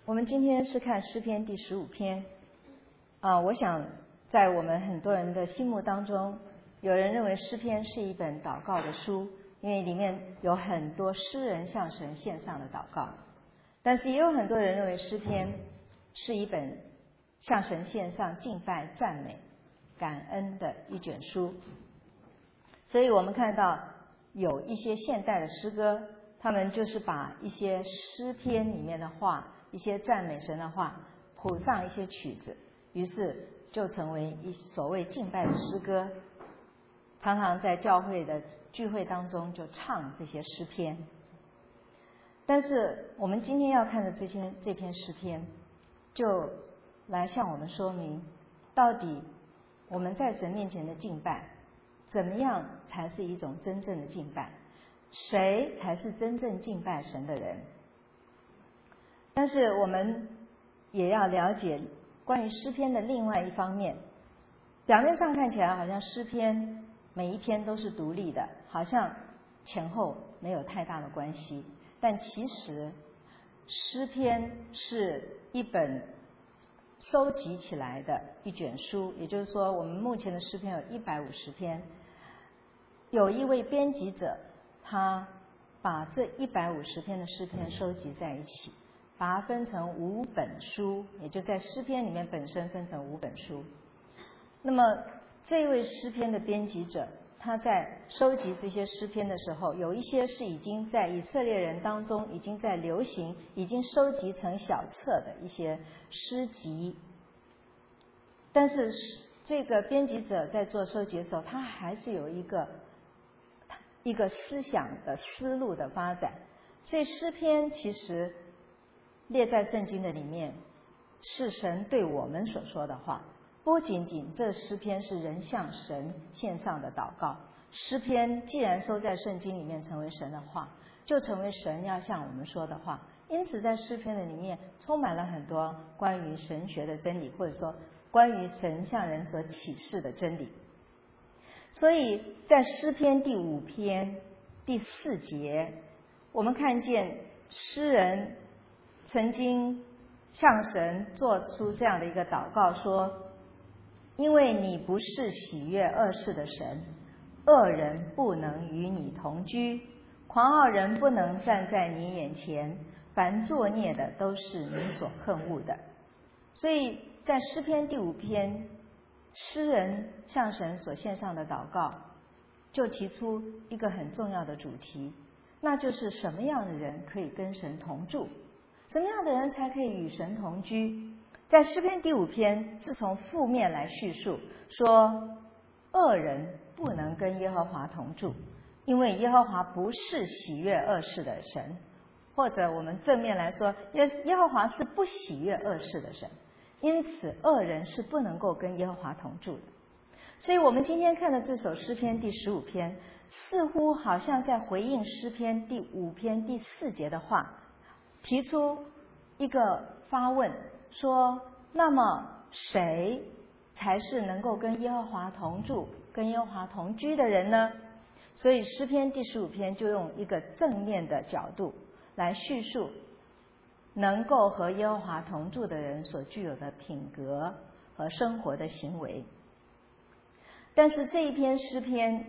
我们今天是看诗篇第15篇我想在我们很多人的心目当中，有人认为诗篇是一本祷告的书，因为里面有很多诗人向神献上的祷告。但是也有很多人认为诗篇是一本向神献上敬拜、赞美、感恩的一卷书。所以我们看到有一些现代的诗歌，他们就是把一些诗篇里面的话，一些赞美神的话谱上一些曲子，于是就成为所谓敬拜的诗歌，常常在教会的聚会当中就唱这些诗篇。但是我们今天要看的这篇诗篇，就来向我们说明，到底我们在神面前的敬拜，怎么样才是一种真正的敬拜？谁才是真正敬拜神的人？但是我们也要了解关于诗篇的另外一方面。表面上看起来好像诗篇每一篇都是独立的，好像前后没有太大的关系，但其实诗篇是一本收集起来的一卷书，也就是说我们目前的诗篇有150篇，有一位编辑者，他把这150篇的诗篇收集在一起，把它分成5本书，也就在诗篇里面本身分成5本书。那么这位诗篇的编辑者，他在收集这些诗篇的时候，有一些是已经在以色列人当中已经在流行，已经收集成小册的一些诗集。但是这个编辑者在做收集的时候，他还是有一个思想的思路的发展。所以诗篇其实列在圣经的里面，是神对我们所说的话。不仅仅这诗篇是人向神献上的祷告，诗篇既然收在圣经里面成为神的话，就成为神要向我们说的话。因此在诗篇的里面充满了很多关于神学的真理，或者说关于神向人所启示的真理。所以在诗篇第5篇第4节，我们看见诗人曾经向神做出这样的一个祷告，说：因为你不是喜悦恶事的神，恶人不能与你同居，狂傲人不能站在你眼前，凡作孽的都是你所恨恶的。所以在诗篇第5篇，诗人向神所献上的祷告就提出一个很重要的主题，那就是什么样的人可以跟神同住，什么样的人才可以与神同居。在诗篇第5篇是从负面来叙述，说恶人不能跟耶和华同住，因为耶和华不是喜悦恶事的神，或者我们正面来说，耶和华是不喜悦恶事的神，因此恶人是不能够跟耶和华同住的。所以我们今天看的这首诗篇第15篇，似乎好像在回应诗篇第5篇第4节的话，提出一个发问，说那么谁才是能够跟耶和华同住、跟耶和华同居的人呢？所以诗篇第15篇就用一个正面的角度来叙述能够和耶和华同住的人所具有的品格和生活的行为。但是这一篇诗篇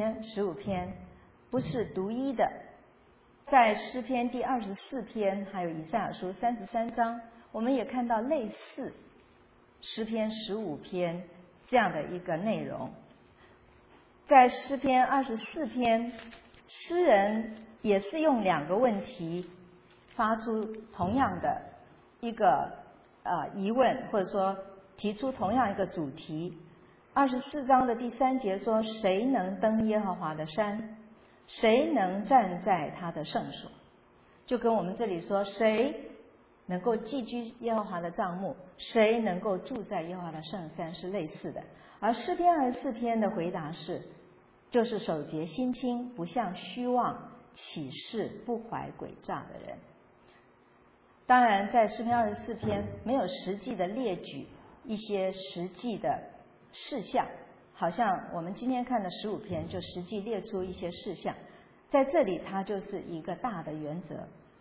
15篇不是独一的，在诗篇第24篇还有以赛亚书33章，我们也看到类似诗篇15篇这样的一个内容。在诗篇24篇，诗人也是用2个问题发出同样的一个疑问，或者说提出同样一个主题。24章的第3节说：谁能登耶和华的山？谁能站在他的圣所？就跟我们这里说谁能够寄居耶和华的帐幕，谁能够住在耶和华的圣山是类似的。而诗篇24篇的回答是，就是守节心清，不向虚妄起誓，不怀诡诈的人。当然在诗篇24篇没有实际的列举一些实际的事项，好像我们今天看的15篇就实际列出一些事项，在这里它就是一个大的原则，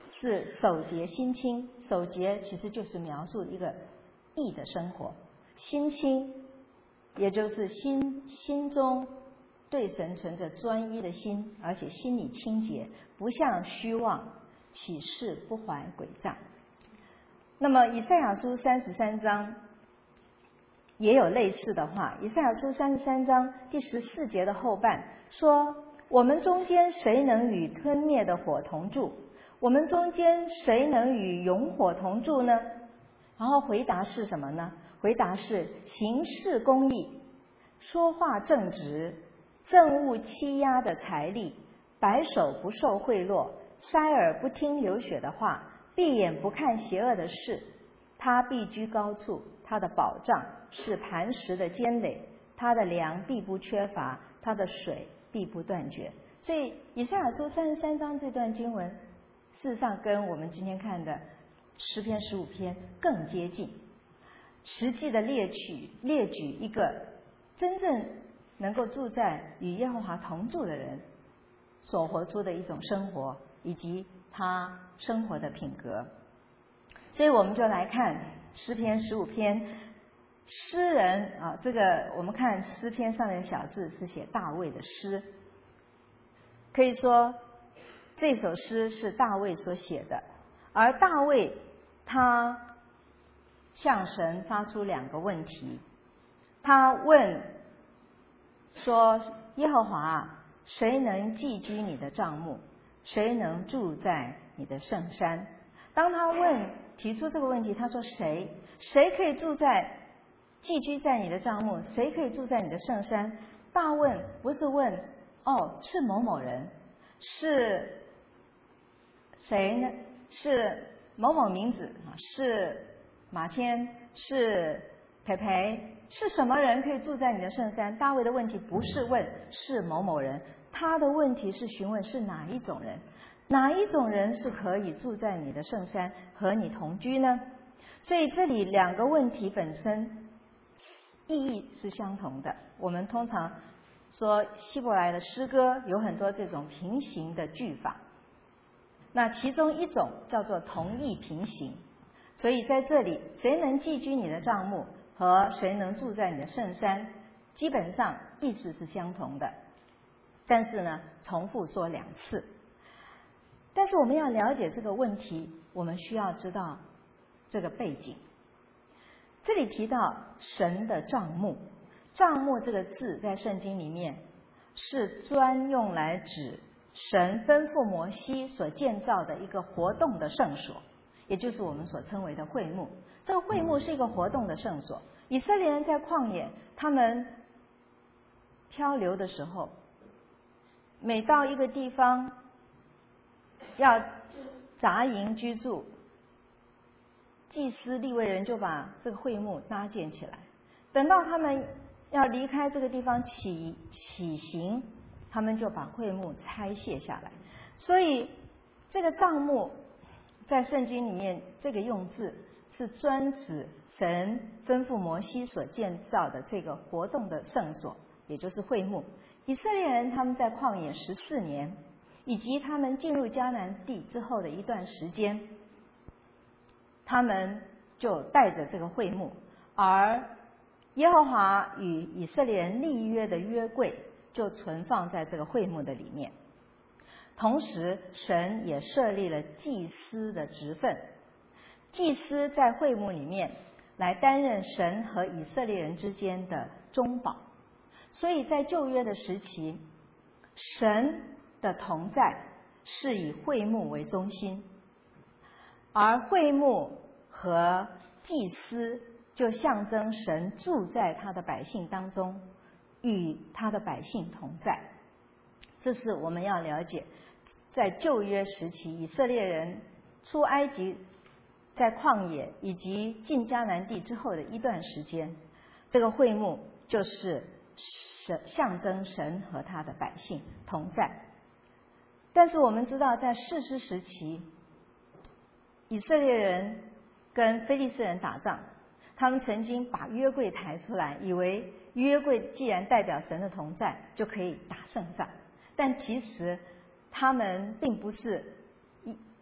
是守节心清。守节其实就是描述一个义的生活，心清也就是心中对神存着专一的心，而且心里清洁，不向虚妄，起誓不怀诡诈。那么以赛亚书33章也有类似的话。以赛亚书33章第14节的后半说：我们中间谁能与吞灭的火同住？我们中间谁能与永火同住呢？然后回答是什么呢？回答是行事公义，说话正直，憎恶欺压的财力，白手不受贿赂，塞耳不听流血的话，闭眼不看邪恶的事。他必居高处，他的保障是磐石的坚垒，他的粮必不缺乏，他的水必不断绝。所以以赛亚书33章这段经文，事实上跟我们今天看的诗篇15篇更接近，实际的列举一个真正能够住在与耶和华同住的人所活出的一种生活，以及他生活的品格。所以我们就来看诗篇15篇，诗人这个我们看诗篇上面的小字是写大卫的诗，可以说这首诗是大卫所写的。而大卫他向神发出2个问题，他问说：耶和华，谁能寄居你的帐幕？谁能住在你的圣山？当他提出这个问题，他说谁可以寄居在你的帐幕？谁可以住在你的圣山？大问不是问是某某人，是谁呢？是某某名字，是马谦，是培培，是什么人可以住在你的圣山？大卫的问题不是问是某某人，他的问题是询问是哪一种人，哪一种人是可以住在你的圣山和你同居呢？所以这里2个问题本身意义是相同的。我们通常说希伯来的诗歌有很多这种平行的句法，那其中一种叫做同义平行。所以在这里，谁能寄居你的帐幕和谁能住在你的圣山，基本上意思是相同的，但是呢，重复说2次。但是我们要了解这个问题，我们需要知道这个背景。这里提到神的帐幕，帐幕这个字在圣经里面是专用来指神吩咐摩西所建造的一个活动的圣所，也就是我们所称为的会幕。这个会幕是一个活动的圣所。以色列人在旷野，他们漂流的时候，每到一个地方要扎营居住，祭司利未人就把这个会幕搭建起来。等到他们要离开这个地方起行，他们就把会幕拆卸下来。所以这个帐幕在圣经里面这个用字是专指神吩咐摩西所建造的这个活动的圣所，也就是会幕。以色列人他们在旷野14年，以及他们进入迦南地之后的一段时间，他们就带着这个会幕，而耶和华与以色列人立约的约柜就存放在这个会幕的里面。同时神也设立了祭司的职分，祭司在会幕里面来担任神和以色列人之间的中保。所以在旧约的时期，神的同在是以会幕为中心，而会幕和祭司就象征神住在他的百姓当中，与他的百姓同在。这是我们要了解，在旧约时期以色列人出埃及，在旷野以及进迦南地之后的一段时间，这个会幕就是象征神和他的百姓同在。但是我们知道，在士师时期，以色列人跟非利士人打仗，他们曾经把约柜抬出来，以为约柜既然代表神的同在，就可以打胜仗。但其实他们并不是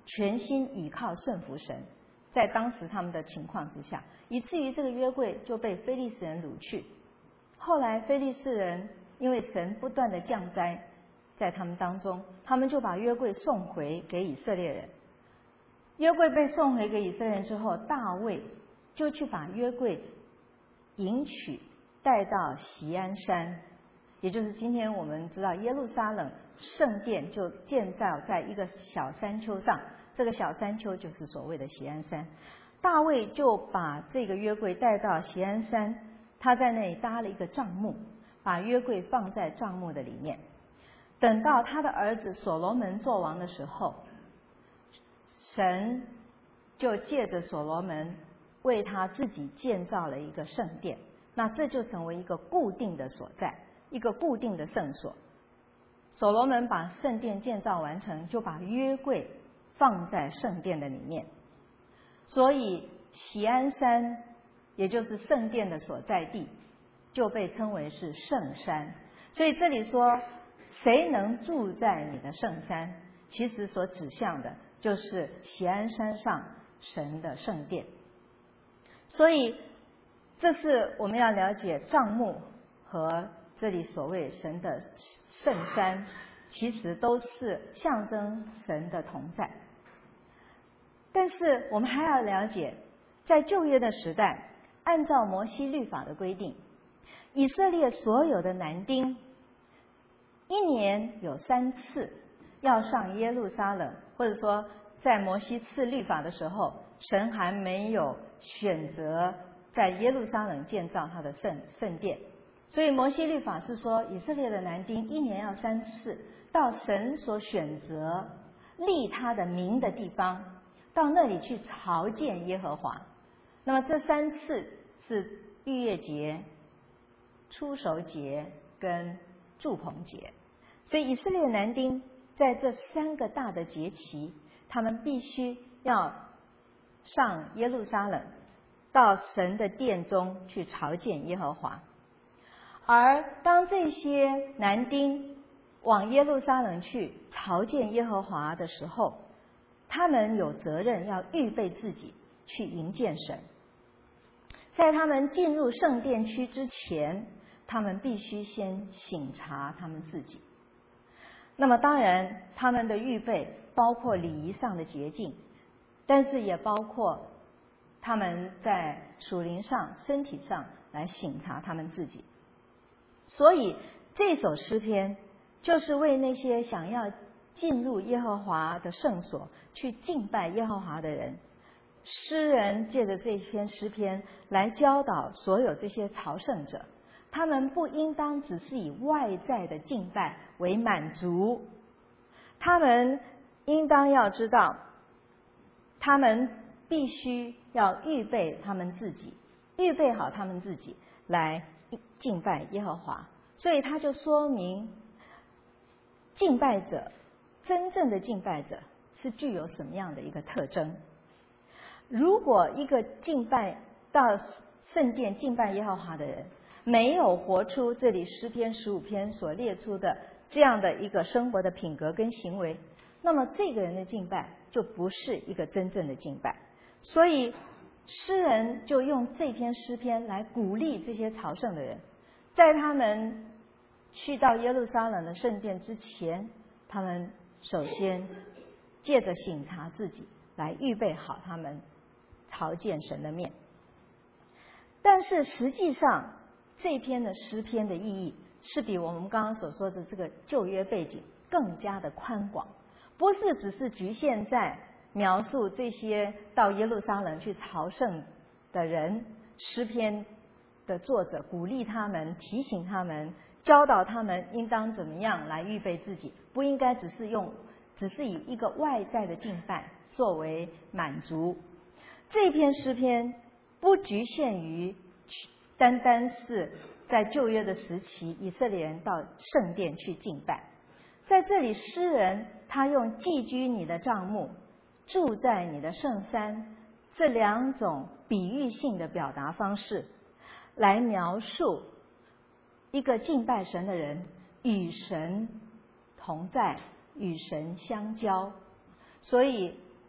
全心倚靠顺服神，在当时他们的情况之下，以至于这个约柜就被非利士人掳去。后来非利士人因为神不断的降灾在他们当中，他们就把约柜送回给以色列人。约柜被送回给以色列人之后，大卫就去把约柜迎取带到锡安山，也就是今天我们知道耶路撒冷圣殿就建造在一个小山丘上，这个小山丘就是所谓的锡安山。大卫就把这个约柜带到锡安山，他在那里搭了一个帐幕，把约柜放在帐幕的里面。等到他的儿子所罗门做王的时候，神就借着所罗门为他自己建造了一个圣殿，那这就成为一个固定的所在，一个固定的圣所。所罗门把圣殿建造完成，就把约柜放在圣殿的里面。所以锡安山，也就是圣殿的所在地，就被称为是圣山。所以这里说谁能住在你的圣山，其实所指向的就是锡安山上神的圣殿。所以这是我们要了解帐幕和这里所谓神的圣山，其实都是象征神的同在。但是我们还要了解，在旧约的时代，按照摩西律法的规定，以色列所有的男丁一年有3次要上耶路撒冷，或者说在摩西赐律法的时候，神还没有选择在耶路撒冷建造他的圣殿，所以摩西律法是说以色列的男丁一年要3次到神所选择立他的名的地方，到那里去朝见耶和华。那么这3次是逾越节、初熟节跟住棚节。所以以色列男丁在这3个大的节期，他们必须要上耶路撒冷，到神的殿中去朝见耶和华。而当这些男丁往耶路撒冷去朝见耶和华的时候，他们有责任要预备自己去迎见神。在他们进入圣殿区之前，他们必须先省察他们自己。那么当然他们的预备包括礼仪上的洁净，但是也包括他们在属灵上、身体上来省察他们自己。所以这首诗篇就是为那些想要进入耶和华的圣所去敬拜耶和华的人，诗人借着这篇诗篇来教导所有这些朝圣者，他们不应当只是以外在的敬拜为满足，他们应当要知道，他们必须要预备他们自己，预备好他们自己来敬拜耶和华。所以他就说明敬拜者，真正的敬拜者是具有什么样的一个特征。如果一个敬拜到圣殿敬拜耶和华的人没有活出这里诗篇15篇所列出的这样的一个生活的品格跟行为，那么这个人的敬拜就不是一个真正的敬拜。所以诗人就用这篇诗篇来鼓励这些朝圣的人，在他们去到耶路撒冷的圣殿之前，他们首先借着省察自己来预备好他们朝见神的面。但是实际上这篇的诗篇的意义是比我们刚刚所说的这个旧约背景更加的宽广，不是只是局限在描述这些到耶路撒冷去朝圣的人。诗篇的作者鼓励他们，提醒他们，教导他们应当怎么样来预备自己，不应该只是以一个外在的敬拜作为满足。这篇诗篇不局限于单单是在旧约的时期以色列人到圣殿去敬拜，在这里诗人他用寄居你的帐幕，住在你的圣山这2种比喻性的表达方式来描述一个敬拜神的人与神同在，与神相交。所以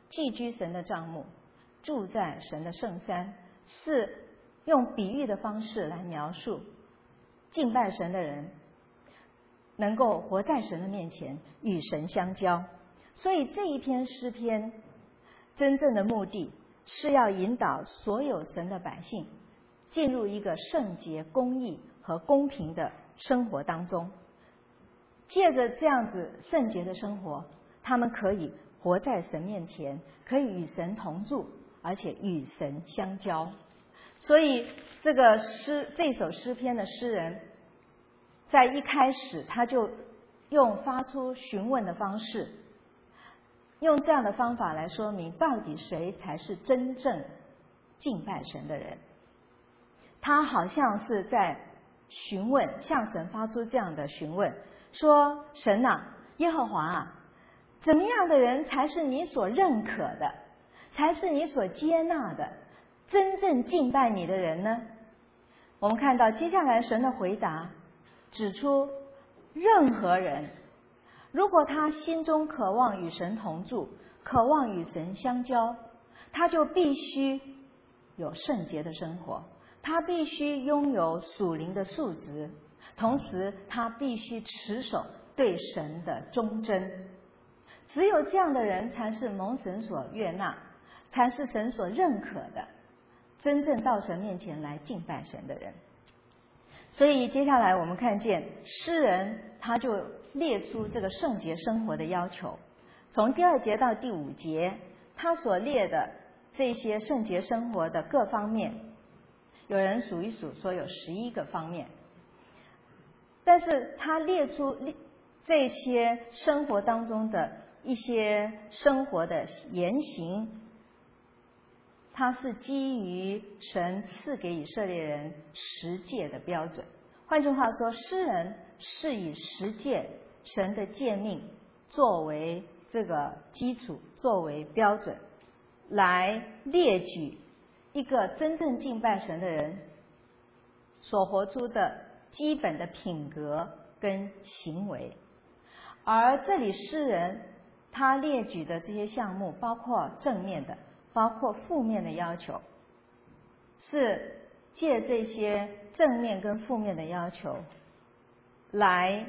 寄居神的帐幕，住在神的圣山，是用比喻的方式来描述敬拜神的人能够活在神的面前，与神相交。所以这一篇诗篇真正的目的是要引导所有神的百姓进入一个圣洁、公义和公平的生活当中。借着这样子圣洁的生活，他们可以活在神面前，可以与神同住，而且与神相交。所以这首诗篇的诗人在一开始他就用发出询问的方式，用这样的方法来说明到底谁才是真正敬拜神的人。他好像是在询问，向神发出这样的询问，说：神啊，耶和华啊，怎么样的人才是你所认可的，才是你所接纳的真正敬拜你的人呢？我们看到接下来神的回答指出，任何人如果他心中渴望与神同住，渴望与神相交，他就必须有圣洁的生活，他必须拥有属灵的素质，同时他必须持守对神的忠贞。只有这样的人才是蒙神所悦纳，才是神所认可的，真正到神面前来敬拜神的人。所以接下来我们看见诗人他就列出这个圣洁生活的要求，从第2节到第5节，他所列的这些圣洁生活的各方面，有人数一数说有11个方面，但是他列出这些生活当中的一些生活的言行，它是基于神赐给以色列人10诫的标准。换句话说，诗人是以10诫神的诫命作为这个基础，作为标准，来列举一个真正敬拜神的人所活出的基本的品格跟行为。而这里诗人他列举的这些项目，包括正面的，包括负面的要求，是借这些正面跟负面的要求来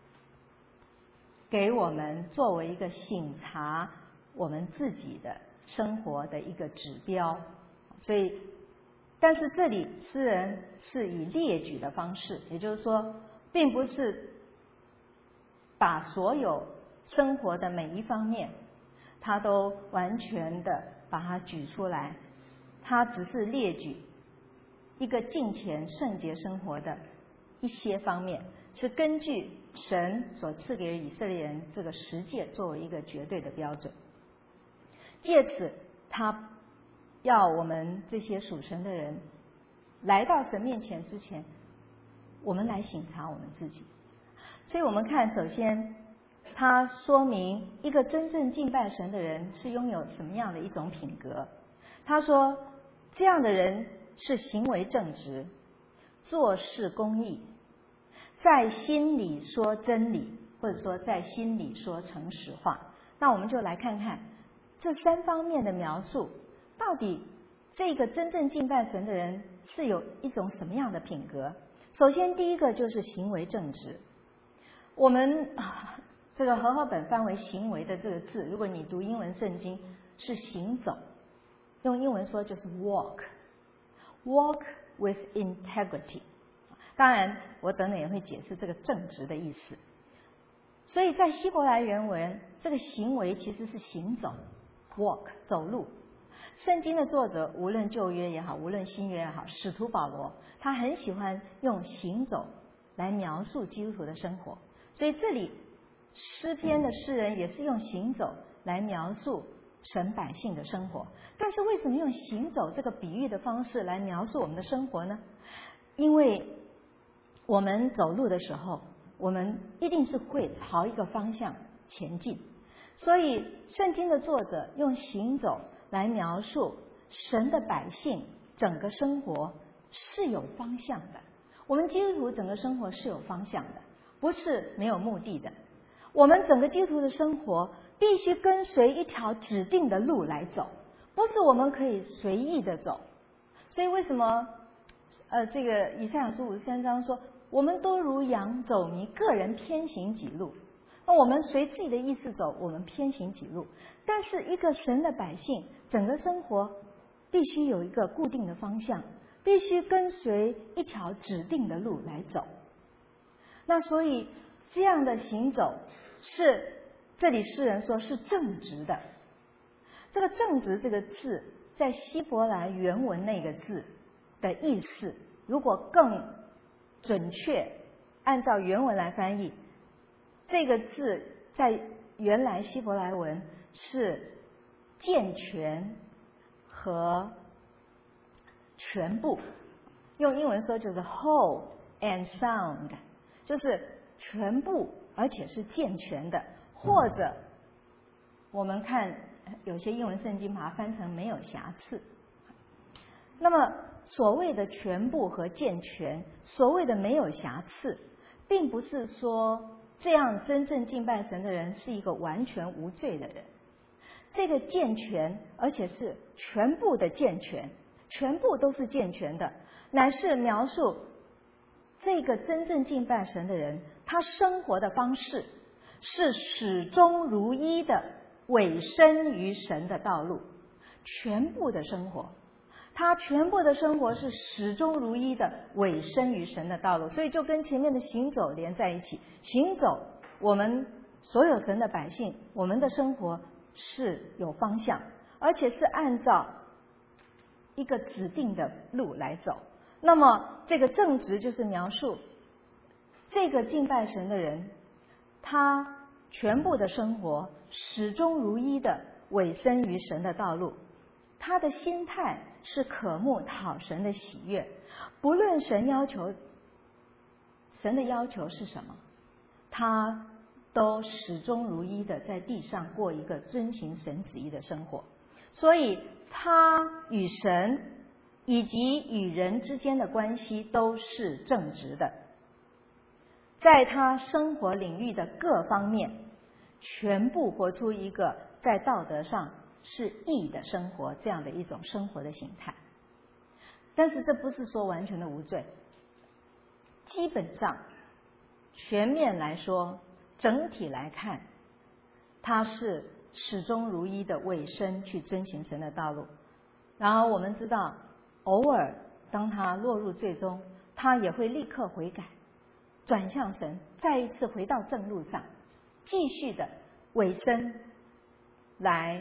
给我们作为一个省察我们自己的生活的一个指标。所以但是这里诗人是以列举的方式，也就是说并不是把所有生活的每一方面他都完全的把它举出来，他只是列举一个敬虔圣洁生活的一些方面，是根据神所赐给以色列人这个10诫作为一个绝对的标准。借此他要我们这些属神的人来到神面前之前，我们来省察我们自己。所以我们看，首先他说明一个真正敬拜神的人是拥有什么样的一种品格。他说这样的人是行为正直，做事公义，在心里说真理，或者说在心里说诚实话。那我们就来看看这3方面的描述，到底这个真正敬拜神的人是有一种什么样的品格。首先第一个就是行为正直。我们这个和合本翻为行为的这个字，如果你读英文圣经是行走，用英文说就是 walk with integrity。 当然我等等也会解释这个正直的意思。所以在希伯来原文，这个行为其实是行走 walk 走路。圣经的作者无论旧约也好，无论新约也好，使徒保罗他很喜欢用行走来描述基督徒的生活。所以这里诗篇的诗人也是用行走来描述神百姓的生活。但是为什么用行走这个比喻的方式来描述我们的生活呢？因为我们走路的时候，我们一定是会朝一个方向前进，所以圣经的作者用行走来描述神的百姓整个生活是有方向的。我们基督徒整个生活是有方向的，不是没有目的的。我们整个基督徒的生活必须跟随一条指定的路来走，不是我们可以随意的走。所以为什么这个以赛亚书53章说，我们都如羊走迷，个人偏行己路。那我们随自己的意思走，我们偏行己路。但是一个神的百姓，整个生活必须有一个固定的方向，必须跟随一条指定的路来走。那所以这样的行走是这里诗人说是正直的。这个正直这个字在希伯来原文那个字的意思，如果更准确按照原文来翻译，这个字在原来希伯来文是健全和全部，用英文说就是 whole and sound， 就是全部而且是健全的，或者我们看有些英文圣经把它翻成没有瑕疵。那么所谓的全部和健全，所谓的没有瑕疵，并不是说这样真正敬拜神的人是一个完全无罪的人。这个健全，而且是全部的健全，全部都是健全的，乃是描述这个真正敬拜神的人，他生活的方式是始终如一的委身于神的道路。全部的生活，他全部的生活是始终如一的委身于神的道路，所以就跟前面的行走连在一起。行走，我们所有神的百姓，我们的生活是有方向，而且是按照一个指定的路来走。那么这个正直就是描述这个敬拜神的人，他全部的生活始终如一的委身于神的道路，他的心态是渴慕讨神的喜悦，不论神的要求是什么，他都始终如一的在地上过一个遵行神旨意的生活。所以他与神以及与人之间的关系都是正直的，在他生活领域的各方面全部活出一个在道德上是义的生活，这样的一种生活的形态。但是这不是说完全的无罪，基本上全面来说，整体来看，他是始终如一的委身去遵行神的道路。然后我们知道，偶尔当他落入罪中，他也会立刻悔改，转向神，再一次回到正路上，继续的委身来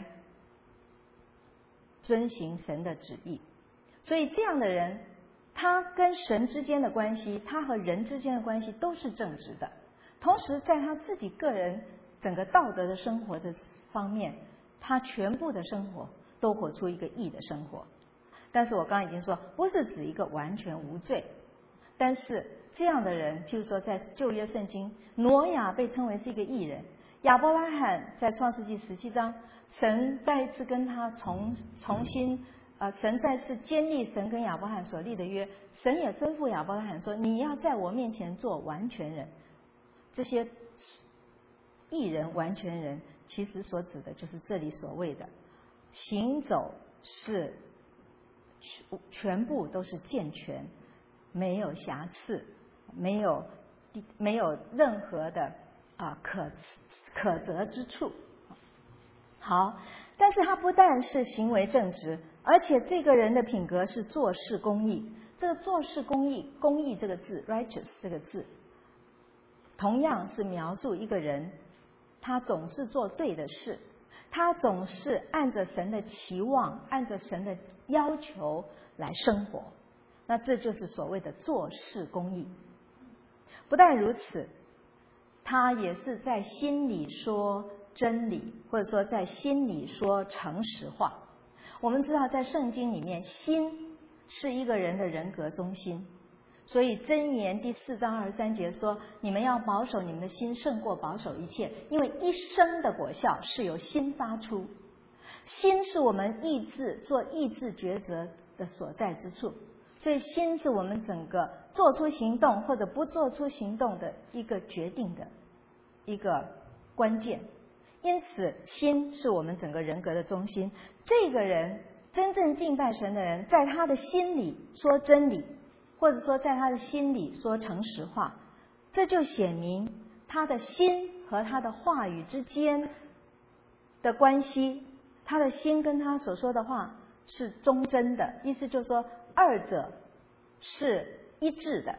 遵行神的旨意。所以这样的人，他跟神之间的关系，他和人之间的关系都是正直的。同时在他自己个人整个道德的生活的方面，他全部的生活都活出一个义的生活。但是我刚刚已经说，不是指一个完全无罪，但是这样的人，譬如说在旧约圣经，挪亚被称为是一个义人，亚伯拉罕在创世纪17章，神再一次跟他重新神再次坚立神跟亚伯拉罕所立的约，神也吩咐亚伯拉罕说，你要在我面前做完全人。这些义人完全人，其实所指的就是这里所谓的行走是全部都是健全，没有瑕疵，没有任何的可责之处。好，但是他不但是行为正直，而且这个人的品格是做事公义。这个做事公义，公义这个字 righteous 这个字，同样是描述一个人，他总是做对的事，他总是按着神的期望，按着神的要求来生活。那这就是所谓的做事公义。不但如此，他也是在心里说真理，或者说在心里说诚实话。我们知道在圣经里面，心是一个人的人格中心，所以箴言第4章23节说，你们要保守你们的心胜过保守一切，因为一生的果效是由心发出。心是我们做意志抉择的所在之处，所以心是我们整个做出行动或者不做出行动的一个决定的一个关键。 因此心是我们整个人格的中心。这个人真正敬拜神的人，在他的心里说真理，或者说在他的心里说诚实话，这就显明他的心和他的话语之间的关系，他的心跟他所说的话是忠贞的，意思就是说二者是一致的。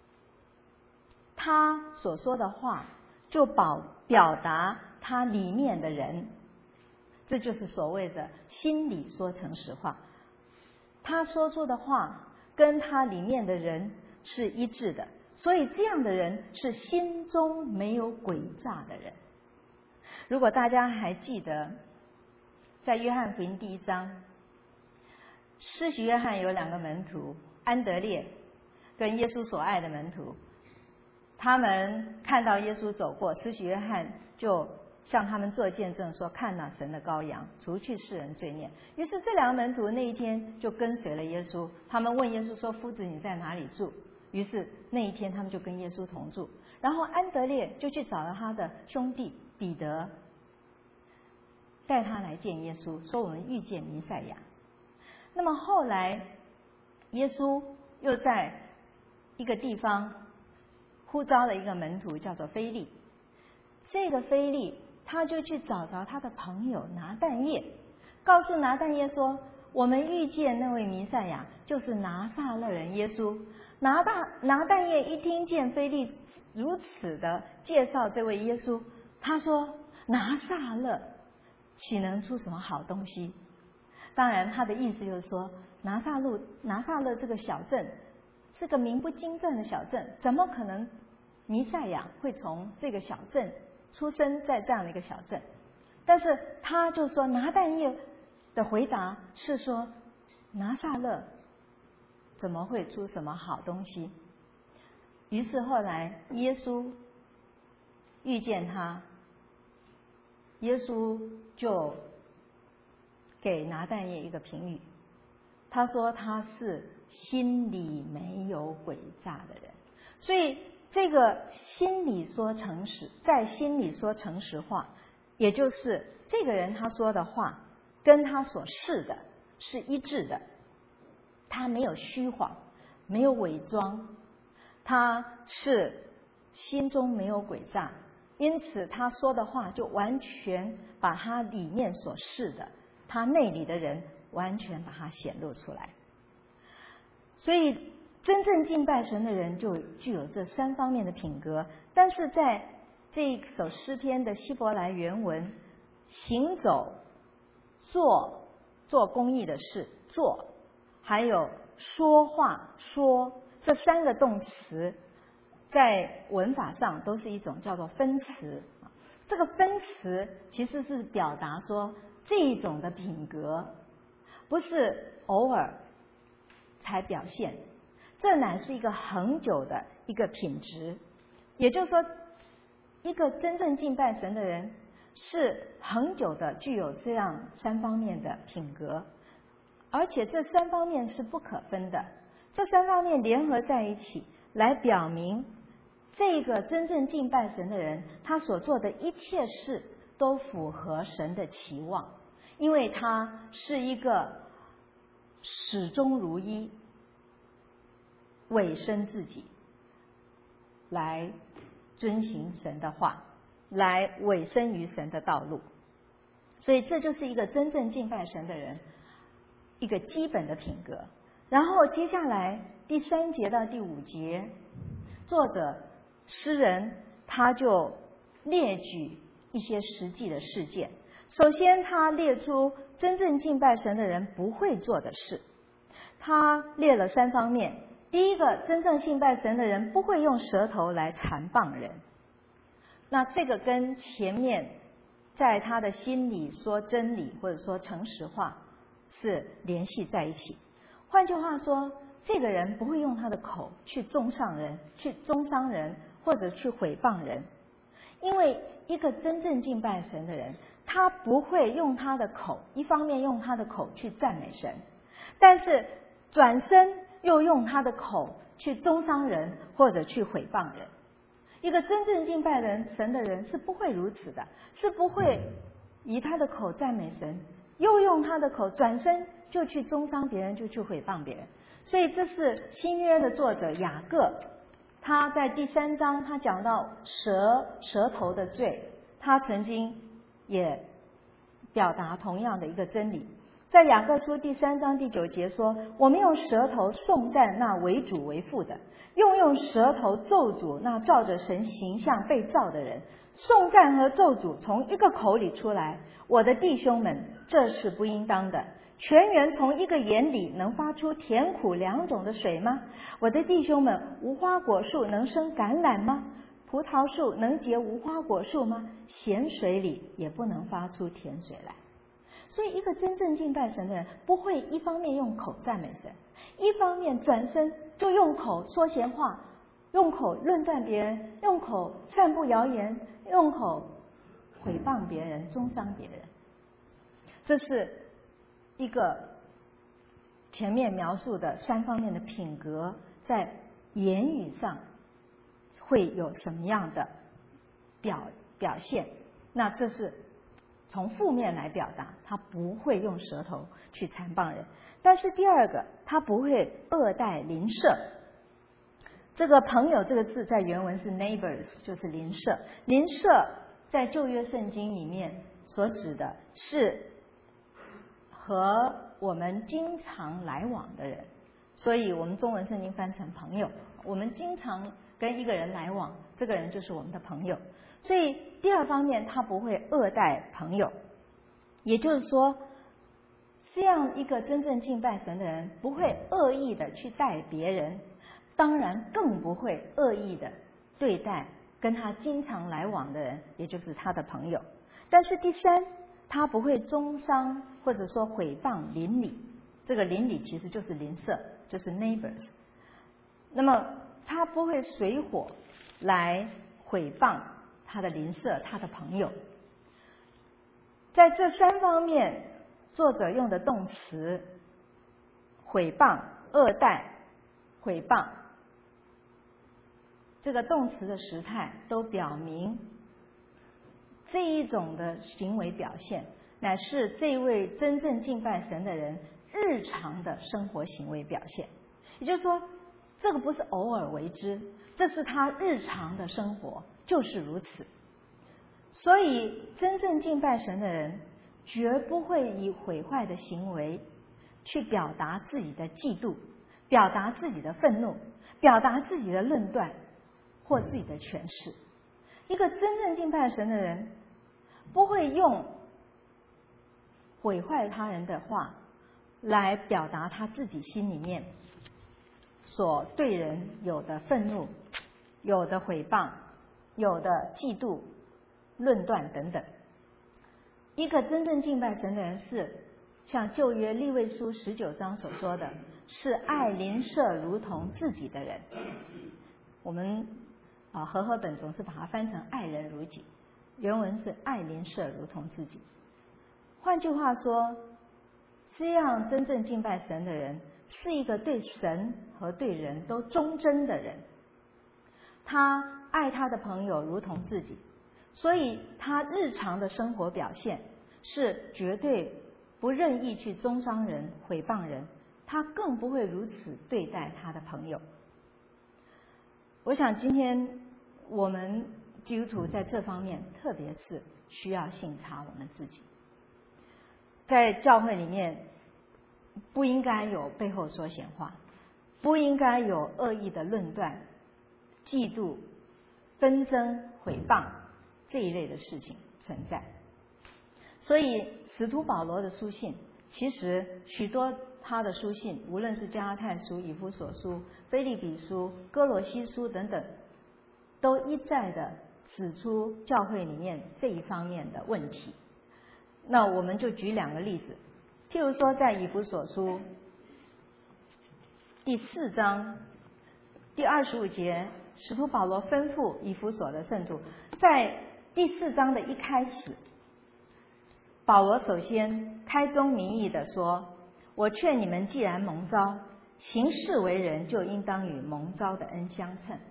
他所说的话就表达他里面的人，这就是所谓的心里说诚实话。他说出的话跟他里面的人是一致的，所以这样的人是心中没有诡诈的人。如果大家还记得，在约翰福音第1章，施洗约翰有2个门徒，安德烈跟耶稣所爱的门徒，他们看到耶稣走过，施洗约翰就向他们做见证说，看哪，神的羔羊，除去世人罪孽。于是这2个门徒那一天就跟随了耶稣，他们问耶稣说，夫子你在哪里住？于是那一天他们就跟耶稣同住。然后安德烈就去找了他的兄弟彼得，带他来见耶稣，说我们遇见弥赛亚。那么后来耶稣又在一个地方呼召了一个门徒，叫做腓利。这个腓利他就去找着他的朋友拿但业，告诉拿但业说，我们遇见那位弥赛亚，就是拿撒勒人耶稣。拿但业一听见腓利如此的介绍这位耶稣，他说，拿撒勒岂能出什么好东西？当然他的意思就是说，拿撒勒这个小镇是个名不经传的小镇，怎么可能弥赛亚会从这个小镇出生在这样的一个小镇？但是他就说，拿但业的回答是说，拿撒勒怎么会出什么好东西？于是后来耶稣遇见他，耶稣就给拿但业一个评语，他说他是心里没有诡诈的人。所以这个心里说诚实，在心里说诚实话，也就是这个人他说的话跟他所是的是一致的，他没有虚谎，没有伪装，他是心中没有诡诈，因此他说的话就完全把他里面所是的，他内里的人完全把它显露出来。所以真正敬拜神的人就具有这3方面的品格。但是在这一首诗篇的希伯来原文，行走、做公义的事，做，还有说话，说，这3个动词在文法上都是一种叫做分词。这个分词其实是表达说，这一种的品格不是偶尔才表现，这乃是一个恒久的一个品质。也就是说，一个真正敬拜神的人是恒久的具有这样3方面的品格，而且这3方面是不可分的，这3方面联合在一起，来表明这个真正敬拜神的人，他所做的一切事都符合神的期望，因为他是一个始终如一，委身自己来遵行神的话，来委身于神的道路。所以这就是一个真正敬拜神的人一个基本的品格。然后接下来第3节到第5节，作者诗人他就列举一些实际的事件。首先他列出真正敬拜神的人不会做的事，他列了3方面。第一个，真正敬拜神的人不会用舌头来缠谤人。那这个跟前面在他的心里说真理或者说诚实话是联系在一起。换句话说，这个人不会用他的口去中伤人或者去毁谤人。因为一个真正敬拜神的人，他不会用他的口，一方面用他的口去赞美神，但是转身又用他的口去中伤人或者去毁谤人。 一个真正敬拜神的人是不会如此的，是不会以他的口赞美神，又用他的口转身就去中伤别人，就去毁谤别人。所以这是新约的作者雅各，他在第3章他讲到舌头的罪，他曾经也表达同样的一个真理。在雅各书第3章第9节说，我们用舌头颂赞那为主为父的，用舌头咒诅那照着神形象被造的人。颂赞和咒诅从一个口里出来，我的弟兄们，这是不应当的。泉源从一个眼里能发出甜苦2种的水吗？我的弟兄们，无花果树能生橄榄吗？葡萄树能结无花果树吗？咸水里也不能发出甜水来。所以一个真正敬拜神的人，不会一方面用口赞美神，一方面转身就用口说闲话，用口论断别人，用口散布谣言，用口毁谤别人，中伤别人。这是一个前面描述的3方面的品格，在言语上会有什么样的表现。那这是从负面来表达，他不会用舌头去残谤人。但是第二个，他不会恶待邻舍。这个朋友这个字在原文是 neighbors， 就是邻舍。邻舍在旧约圣经里面所指的是和我们经常来往的人，所以我们中文圣经翻成朋友。我们经常跟一个人来往，这个人就是我们的朋友。所以第二方面，他不会恶待朋友，也就是说，这样一个真正敬拜神的人，不会恶意的去待别人，当然更不会恶意的对待跟他经常来往的人，也就是他的朋友。但是第三，他不会中伤或者说毁谤邻里，这个邻里其实就是邻舍，就是 neighbors。那么他不会随火来毁谤他的邻舍、他的朋友。在这3方面，作者用的动词毁谤、恶待、毁谤，这个动词的时态都表明这一种的行为表现乃是这位真正敬拜神的人日常的生活行为表现。也就是说，这个不是偶尔为之，这是他日常的生活，就是如此。所以真正敬拜神的人绝不会以毁坏的行为去表达自己的嫉妒，表达自己的愤怒，表达自己的论断或自己的诠释。一个真正敬拜神的人不会用毁坏他人的话来表达他自己心里面所对人有的愤怒、有的毁谤、有的嫉妒、论断等等。一个真正敬拜神的人是像旧约利未书19章所说的，是爱邻舍如同自己的人。我们和合本总是把它翻成爱人如己，原文是爱邻舍如同自己。换句话说，这样真正敬拜神的人是一个对神和对人都忠贞的人。他爱他的朋友如同自己，所以他日常的生活表现是绝对不任意去中伤人、毁谤人，他更不会如此对待他的朋友。我想今天我们基督徒在这方面，特别是需要省察我们自己。在教会里面，不应该有背后说闲话，不应该有恶意的论断、嫉妒、纷争、毁谤这一类的事情存在。所以使徒保罗的书信，其实许多他的书信，无论是加拉太书、以弗所书、腓立比书、哥罗西书等等，都一再的指出教会里面这一方面的问题。那我们就举2个例子，譬如说在以弗所书第4章第25节，使徒保罗吩咐以弗所的圣徒，在第4章的一开始，保罗首先开宗明义的说，我劝你们既然蒙召，行事为人就应当与蒙召的恩相称。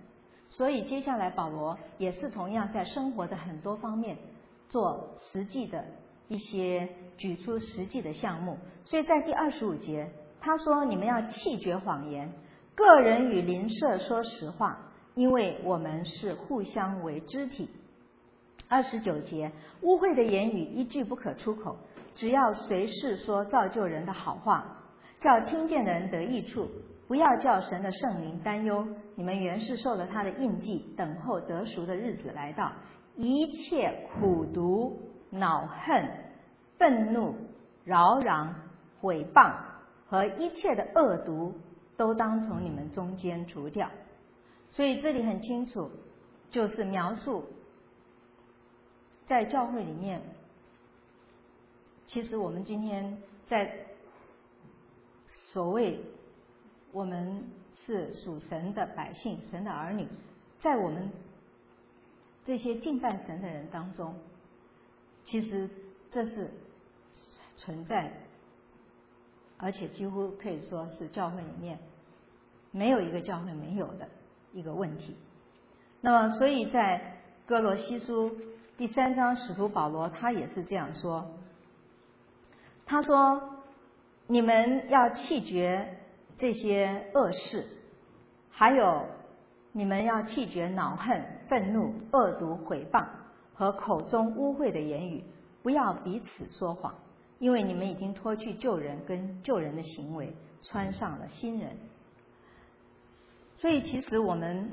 所以接下来保罗也是同样在生活的很多方面做实际的一些举出实际的项目。所以在第25节他说，你们要弃绝谎言，个人与邻舍说实话，因为我们是互相为肢体。29节，污秽的言语一句不可出口，只要随时说造就人的好话，叫听见的人得益处，不要叫神的圣灵担忧。你们原是受了他的印记，等候得赎的日子来到。一切苦毒、恼恨、愤怒、扰攘、毁谤和一切的恶毒，都当从你们中间除掉。所以这里很清楚，就是描述在教会里面，其实我们今天在所谓我们是属神的百姓，神的儿女，在我们这些敬拜神的人当中，其实这是存在，而且几乎可以说是教会里面没有一个教会没有的一个问题。那么所以在哥罗西书第3章，使徒保罗他也是这样说，他说你们要弃绝这些恶事，还有你们要弃绝恼恨、愤怒、恶毒、毁谤和口中污秽的言语，不要彼此说谎，因为你们已经脱去旧人跟旧人的行为，穿上了新人。所以其实我们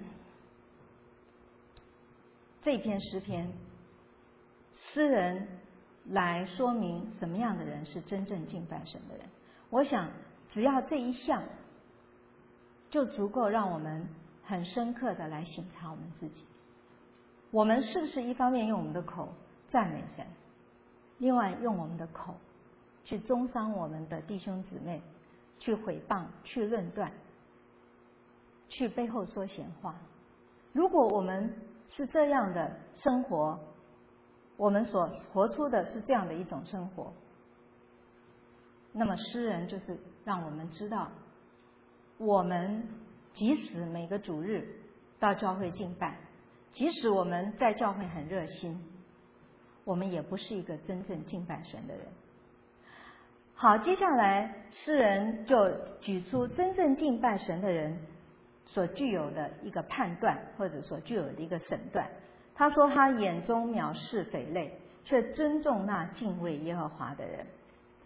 这篇诗篇，诗人来说明什么样的人是真正敬拜神的人。我想只要这一项就足够让我们很深刻的来省察我们自己，我们是不是一方面用我们的口赞美神，另外用我们的口去中伤我们的弟兄姊妹，去毁谤，去论断，去背后说闲话。如果我们是这样的生活，我们所活出的是这样的一种生活，那么诗人就是让我们知道，我们即使每个主日到教会敬拜，即使我们在教会很热心，我们也不是一个真正敬拜神的人。好，接下来诗人就举出真正敬拜神的人所具有的一个判断，或者所具有的一个审断。他说他眼中藐视匪类，却尊重那敬畏耶和华的人。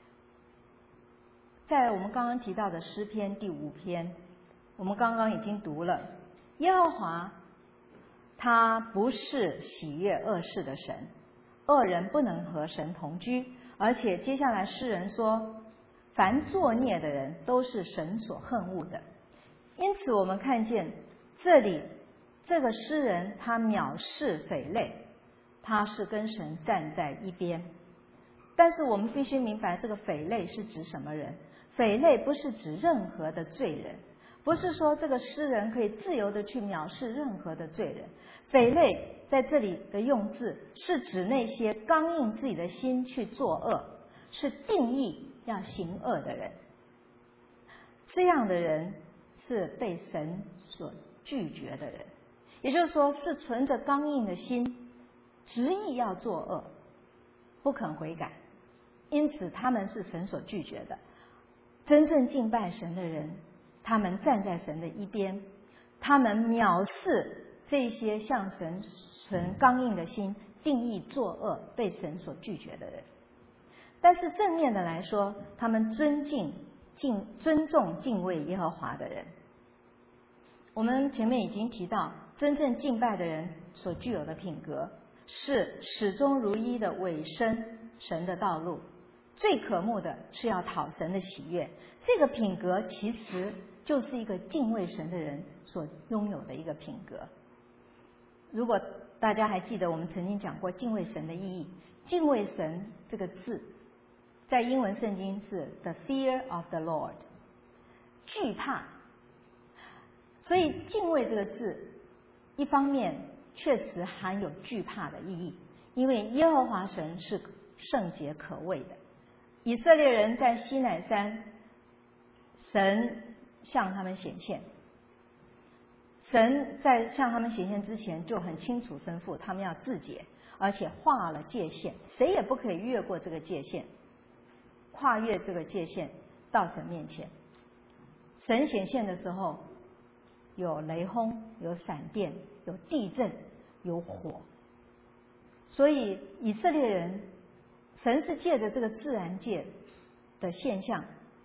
在我们刚刚提到的诗篇第5篇，我们刚刚已经读了，耶和华他不是喜悦恶事的神，恶人不能和神同居。而且接下来诗人说，凡作孽的人都是神所恨恶的。因此我们看见这里这个诗人他藐视匪类，他是跟神站在一边。但是我们必须明白，这个匪类是指什么人？匪类不是指任何的罪人，不是说这个诗人可以自由的去藐视任何的罪人。匪类在这里的用字是指那些刚硬自己的心去作恶，是定义要行恶的人。这样的人是被神所拒绝的人，也就是说是存着刚硬的心，执意要作恶，不肯悔改，因此他们是神所拒绝的。真正敬拜神的人，他们站在神的一边，他们藐视这些向神存刚硬的心，定义作恶，被神所拒绝的人。但是正面的来说，他们尊重敬畏耶和华的人。我们前面已经提到，真正敬拜的人所具有的品格是始终如一的委身神的道路，最可慕的是要讨神的喜悦。这个品格其实就是一个敬畏神的人所拥有的一个品格。如果大家还记得我们曾经讲过敬畏神的意义，敬畏神这个字在英文圣经是 the fear of the Lord， 惧怕。所以敬畏这个字一方面确实含有惧怕的意义，因为耶和华神是圣洁可畏的。以色列人在西乃山，神向他们显现， 神在向他们显现之前就很清楚吩咐他们要自洁，而且画了界限，谁也不可以越过这个界限，跨越这个界限到神面前。神显现的时候，有雷轰，有闪电，有地震，有火。所以以色列人，神是借着这个自然界的现象，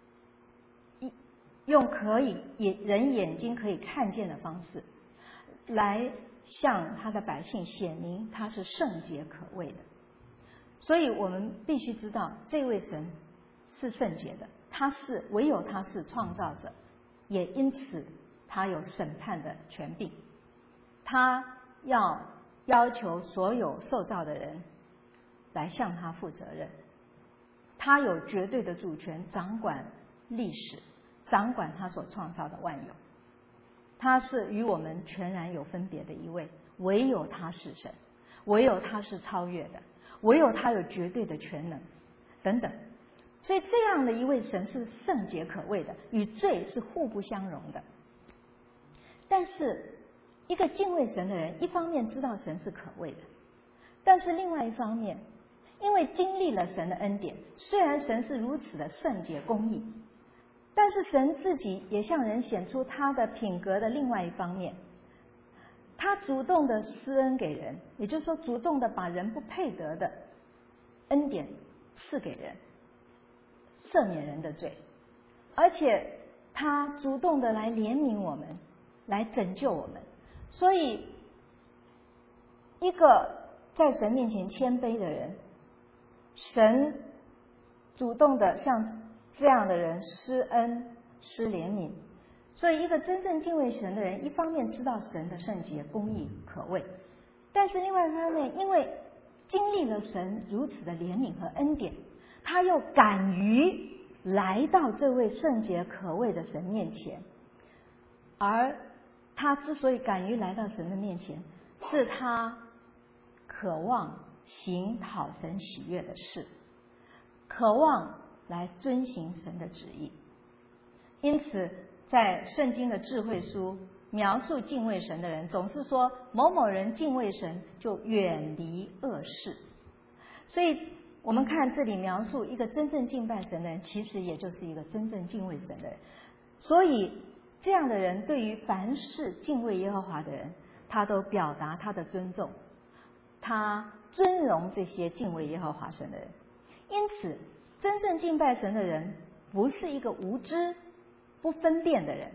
用人眼睛可以看见的方式，来向他的百姓显明他是圣洁可畏的。所以我们必须知道，这位神是圣洁的，唯有他是创造者，也因此他有审判的权柄，他要求所有受造的人来向他负责任，他有绝对的主权，掌管历史，掌管他所创造的万有，他是与我们全然有分别的一位，唯有他是神，唯有他是超越的，唯有他有绝对的全能等等。所以这样的一位神是圣洁可畏的，与罪是互不相容的。但是一个敬畏神的人，一方面知道神是可畏的，但是另外一方面，因为经历了神的恩典，虽然神是如此的圣洁公义，但是神自己也向人显出他的品格的另外一方面，他主动的施恩给人，也就是说主动的把人不配得的恩典赐给人，赦免人的罪，而且他主动的来怜悯我们，来拯救我们。所以一个在神面前谦卑的人，神主动的向这样的人施恩施怜悯。所以一个真正敬畏神的人，一方面知道神的圣洁公义可畏，但是另外一方面，因为经历了神如此的怜悯和恩典，他又敢于来到这位圣洁可畏的神面前。而他之所以敢于来到神的面前，是他渴望行讨神喜悦的事，渴望来遵行神的旨意。因此在圣经的智慧书描述敬畏神的人，总是说某某人敬畏神就远离恶事。所以我们看这里描述一个真正敬拜神的人，其实也就是一个真正敬畏神的人。所以这样的人对于凡是敬畏耶和华的人，他都表达他的尊重，他尊荣这些敬畏耶和华神的人。因此真正敬拜神的人不是一个无知不分辨的人。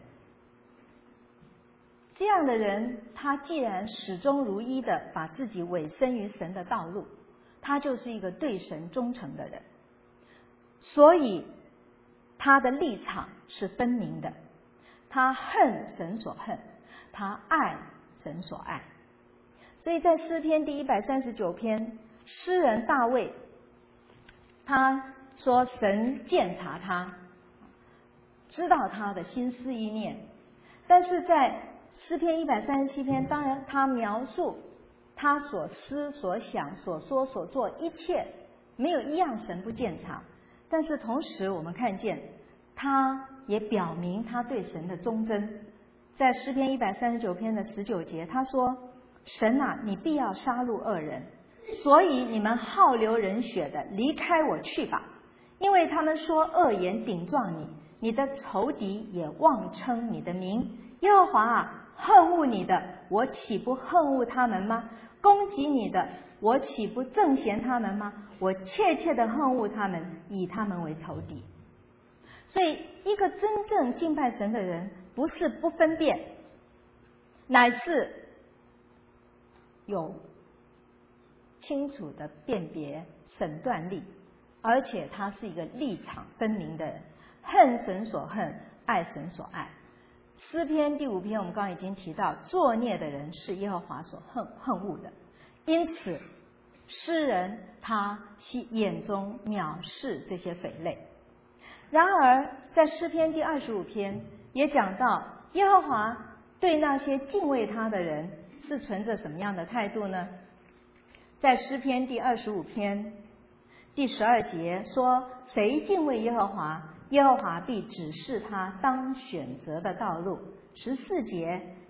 这样的人，他既然始终如一的把自己委身于神的道路，他就是一个对神忠诚的人。所以他的立场是分明的，他恨神所恨，他爱神所爱。所以在诗篇第139篇，诗人大卫他说神鉴察他，知道他的心思意念。但是在诗篇137篇，当然他描述他所思所想所说所做一切，没有一样神不鉴察。但是同时我们看见他也表明他对神的忠贞。在诗篇139篇的19节，他说：神啊，你必要杀戮恶人，所以你们好流人血的离开我去吧，因为他们说恶言顶撞你，你的仇敌也妄称你的名。耶和华啊，恨恶你的，我岂不恨恶他们吗？攻击你的，我岂不憎嫌他们吗？我切切的恨恶他们，以他们为仇敌。所以一个真正敬拜神的人，不是不分辨，乃是有清楚的辨别审断力，而且他是一个立场分明的人，恨神所恨，爱神所爱。诗篇第5篇我们刚刚已经提到，作孽的人是耶和华所恨恶的，因此诗人他眼中藐视这些匪类。然而在诗篇第25篇也讲到，耶和华对那些敬畏他的人是存着什么样的态度呢？在诗篇第25篇第12节说，谁敬畏耶和华，耶和华必指示他当选择的道路。14节，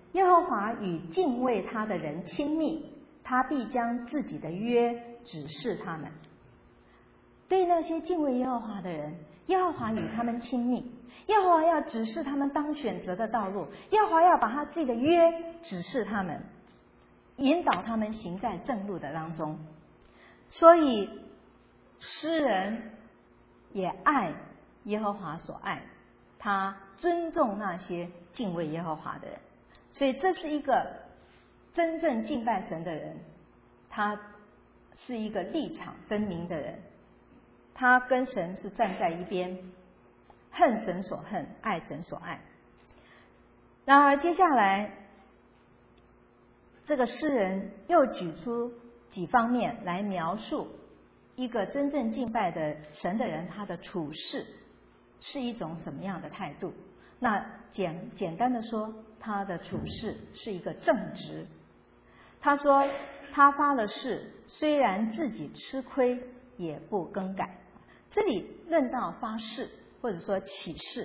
耶和华与敬畏他的人亲密，他必将自己的约指示他们。对那些敬畏耶和华的人，耶和华与他们亲密，耶和华要指示他们当选择的道路，耶和华要把他自己的约指示他们，引导他们行在正路的当中。所以诗人也爱耶和华所爱，他尊重那些敬畏耶和华的人。所以这是一个真正敬拜神的人，他是一个立场分明的人，他跟神是站在一边，恨神所恨，爱神所爱。然而接下来这个诗人又举出几方面来描述一个真正敬拜的神的人，他的处事是一种什么样的态度。那简单的说，他的处事是一个正直。他说他发了誓，虽然自己吃亏也不更改。这里论到发誓或者说起誓，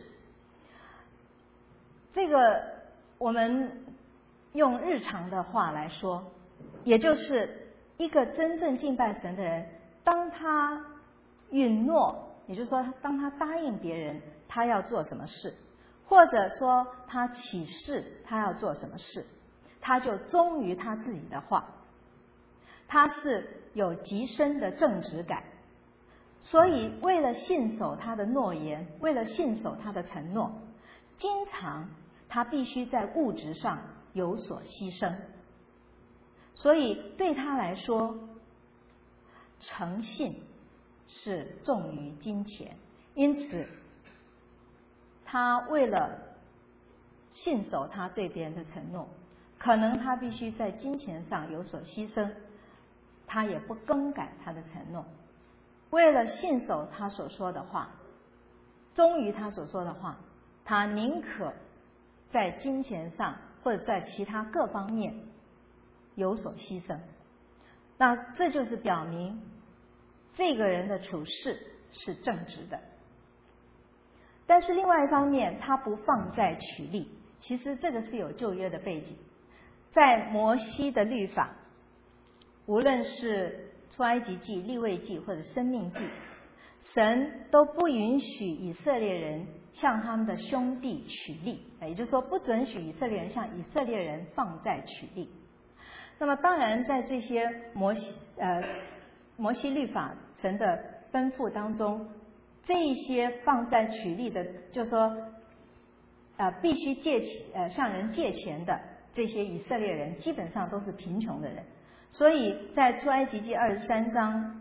这个我们用日常的话来说，也就是一个真正敬拜神的人，当他允诺，也就是说当他答应别人他要做什么事，或者说他起誓他要做什么事，他就忠于他自己的话，他是有极深的正直感。所以为了信守他的诺言，为了信守他的承诺，经常他必须在物质上有所牺牲。所以对他来说，诚信是重于金钱，因此他为了信守他对别人的承诺，可能他必须在金钱上有所牺牲，他也不更改他的承诺。为了信守他所说的话，忠于他所说的话，他宁可在金钱上或者在其他各方面有所牺牲。那这就是表明这个人的处事是正直的。但是另外一方面，他不放债取利。其实这个是有旧约的背景，在摩西的律法，无论是出埃及记、利未记或者申命记，神都不允许以色列人向他们的兄弟取利，也就是说不准许以色列人向以色列人放债取利。那么当然在这些摩西律法神的吩咐当中，这一些放债取利的，就是说必须向人借钱的这些以色列人，基本上都是贫穷的人。所以在出埃及记23章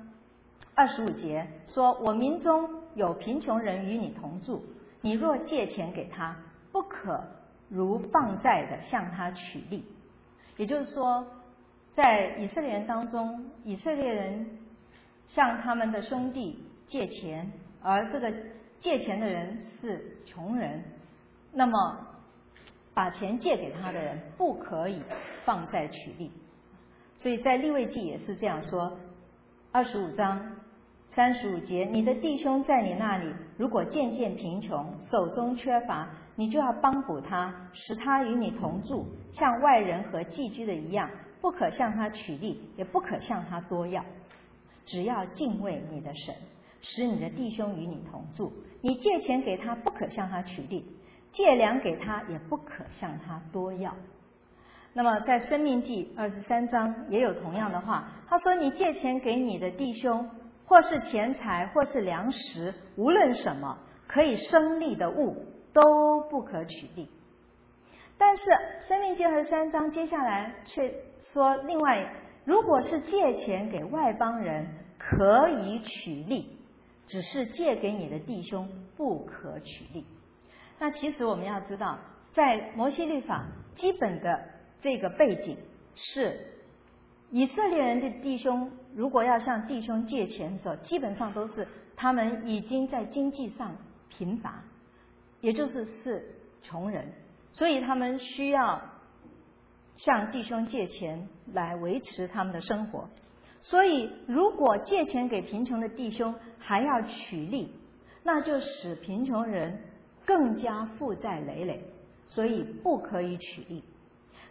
25节说，我民中有贫穷人与你同住，你若借钱给他，不可如放债的向他取利。也就是说，在以色列人当中，以色列人向他们的兄弟借钱，而这个借钱的人是穷人，那么把钱借给他的人不可以放债取利。所以在利未记也是这样说，25章35节，你的弟兄在你那里如果渐渐贫穷，手中缺乏，你就要帮补他，使他与你同住，像外人和寄居的一样，不可向他取利，也不可向他多要，只要敬畏你的神，使你的弟兄与你同住。你借钱给他，不可向他取利，借粮给他，也不可向他多要。那么在申命记23章也有同样的话，他说你借钱给你的弟兄，或是钱财，或是粮食，无论什么可以生利的物，都不可取利。但是申命记23章接下来却说，另外如果是借钱给外邦人，可以取利，只是借给你的弟兄不可取利。那其实我们要知道，在摩西律法基本的这个背景是，以色列人的弟兄如果要向弟兄借钱的时候，基本上都是他们已经在经济上贫乏，也就是穷人，所以他们需要向弟兄借钱来维持他们的生活。所以如果借钱给贫穷的弟兄还要取利，那就使贫穷人更加负债累累，所以不可以取利。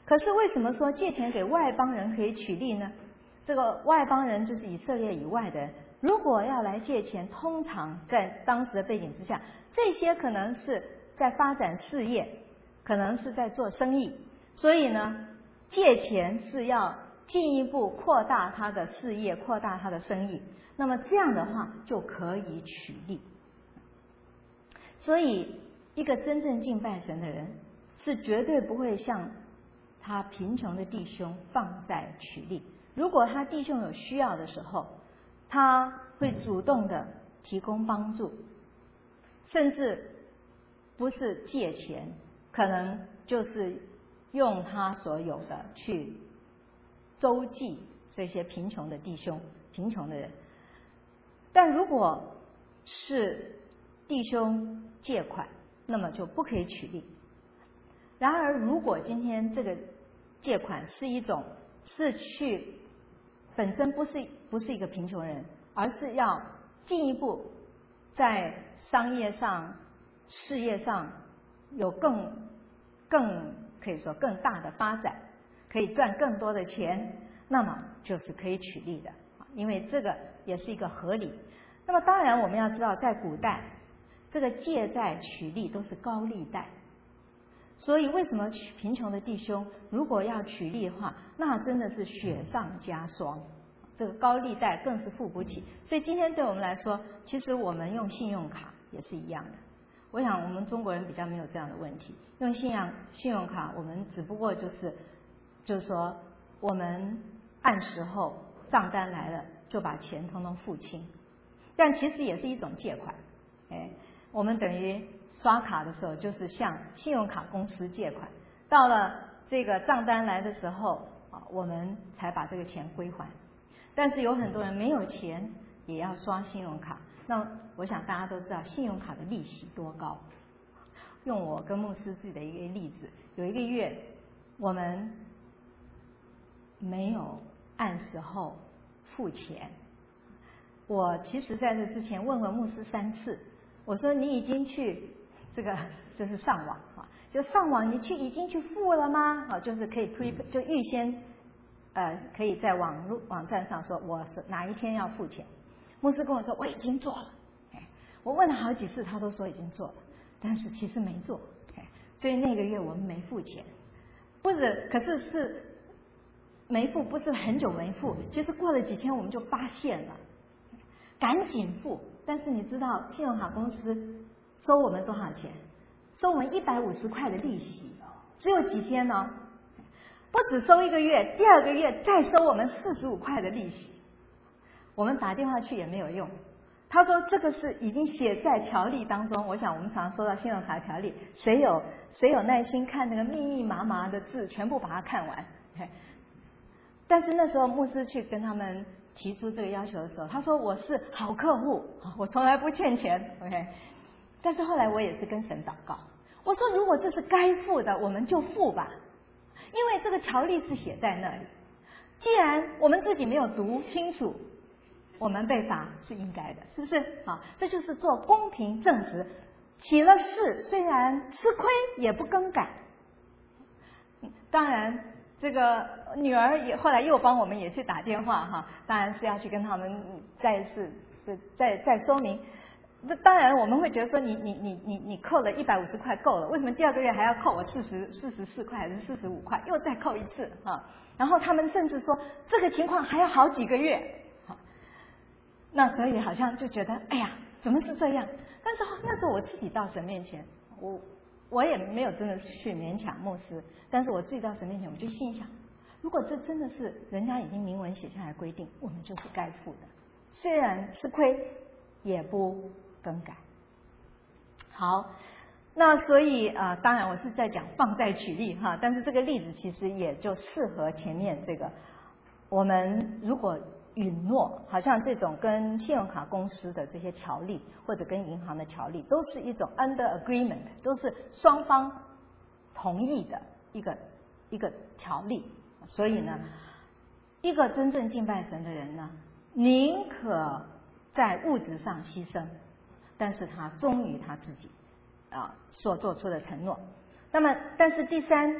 可是为什么说借钱给外邦人可以取利呢？这个外邦人就是以色列以外的人，如果要来借钱，通常在当时的背景之下，这些可能是在发展事业，可能是在做生意，所以呢，借钱是要进一步扩大他的事业，扩大他的生意。那么这样的话就可以取利。所以，一个真正敬拜神的人，是绝对不会向他贫穷的弟兄放债取利。如果他弟兄有需要的时候，他会主动的提供帮助，甚至不是借钱，可能就是用他所有的去周济这些贫穷的弟兄、贫穷的人。但如果是弟兄借款，那么就不可以取利。然而，如果今天这个借款是去本身不是一个贫穷人，而是要进一步在商业上、事业上有更可以说更大的发展，可以赚更多的钱，那么就是可以取利的，因为这个也是一个合理。那么当然我们要知道，在古代这个借债取利都是高利贷，所以为什么贫穷的弟兄如果要取利的话，那真的是雪上加霜，这个高利贷更是付不起。所以今天对我们来说，其实我们用信用卡也是一样的。我想我们中国人比较没有这样的问题，用信用卡，我们只不过就是说我们按时候账单来了就把钱通通付清，但其实也是一种借款。我们等于刷卡的时候就是向信用卡公司借款，到了这个账单来的时候我们才把这个钱归还。但是有很多人没有钱也要刷信用卡，那我想大家都知道信用卡的利息多高。用我跟牧师自己的一个例子，有一个月我们没有按时候付钱，我其实在这之前问了牧师3次，我说你已经去这个就是上网就上网你已经去付了吗？就是可以就预先可以在网站上说我是哪一天要付钱。牧师跟我说我已经做了，我问了好几次他都说已经做了，但是其实没做，所以那个月我们没付钱。可是没付，不是很久没付，其实过了几天我们就发现了，赶紧付。但是你知道信用卡公司收我们多少钱？收我们150块的利息，只有几天呢？不只收1个月，第2个月再收我们45块的利息。我们打电话去也没有用，他说这个是已经写在条例当中。我想我们常收到信用卡条例，谁有耐心看那个密密麻麻的字，全部把它看完。但是那时候牧师去跟他们提出这个要求的时候，他说我是好客户，我从来不欠钱。OK， 但是后来我也是跟神祷告，我说如果这是该付的，我们就付吧，因为这个条例是写在那里。既然我们自己没有读清楚，我们被罚是应该的，是不是？这就是做公平正直，起了事虽然吃亏也不更改。当然这个女儿也后来又帮我们也去打电话当然是要去跟他们再说明。当然我们会觉得说你扣了150块够了，为什么第2个月还要扣我44块还是45块，又再扣一次然后他们甚至说这个情况还要好几个月那所以好像就觉得哎呀怎么是这样？但是那时候我自己到神面前，我也没有真的去勉强牧师，但是我自己到神面前，我就心想，如果这真的是人家已经明文写下来规定，我们就是该付的，虽然吃亏也不更改。好，那所以当然我是在讲放债取利但是这个例子其实也就适合前面这个，我们如果允诺，好像这种跟信用卡公司的这些条例，或者跟银行的条例，都是一种 under agreement， 都是双方同意的一个条例。所以呢，一个真正敬拜神的人呢，宁可在物质上牺牲，但是他忠于他自己所做出的承诺。那么，但是第三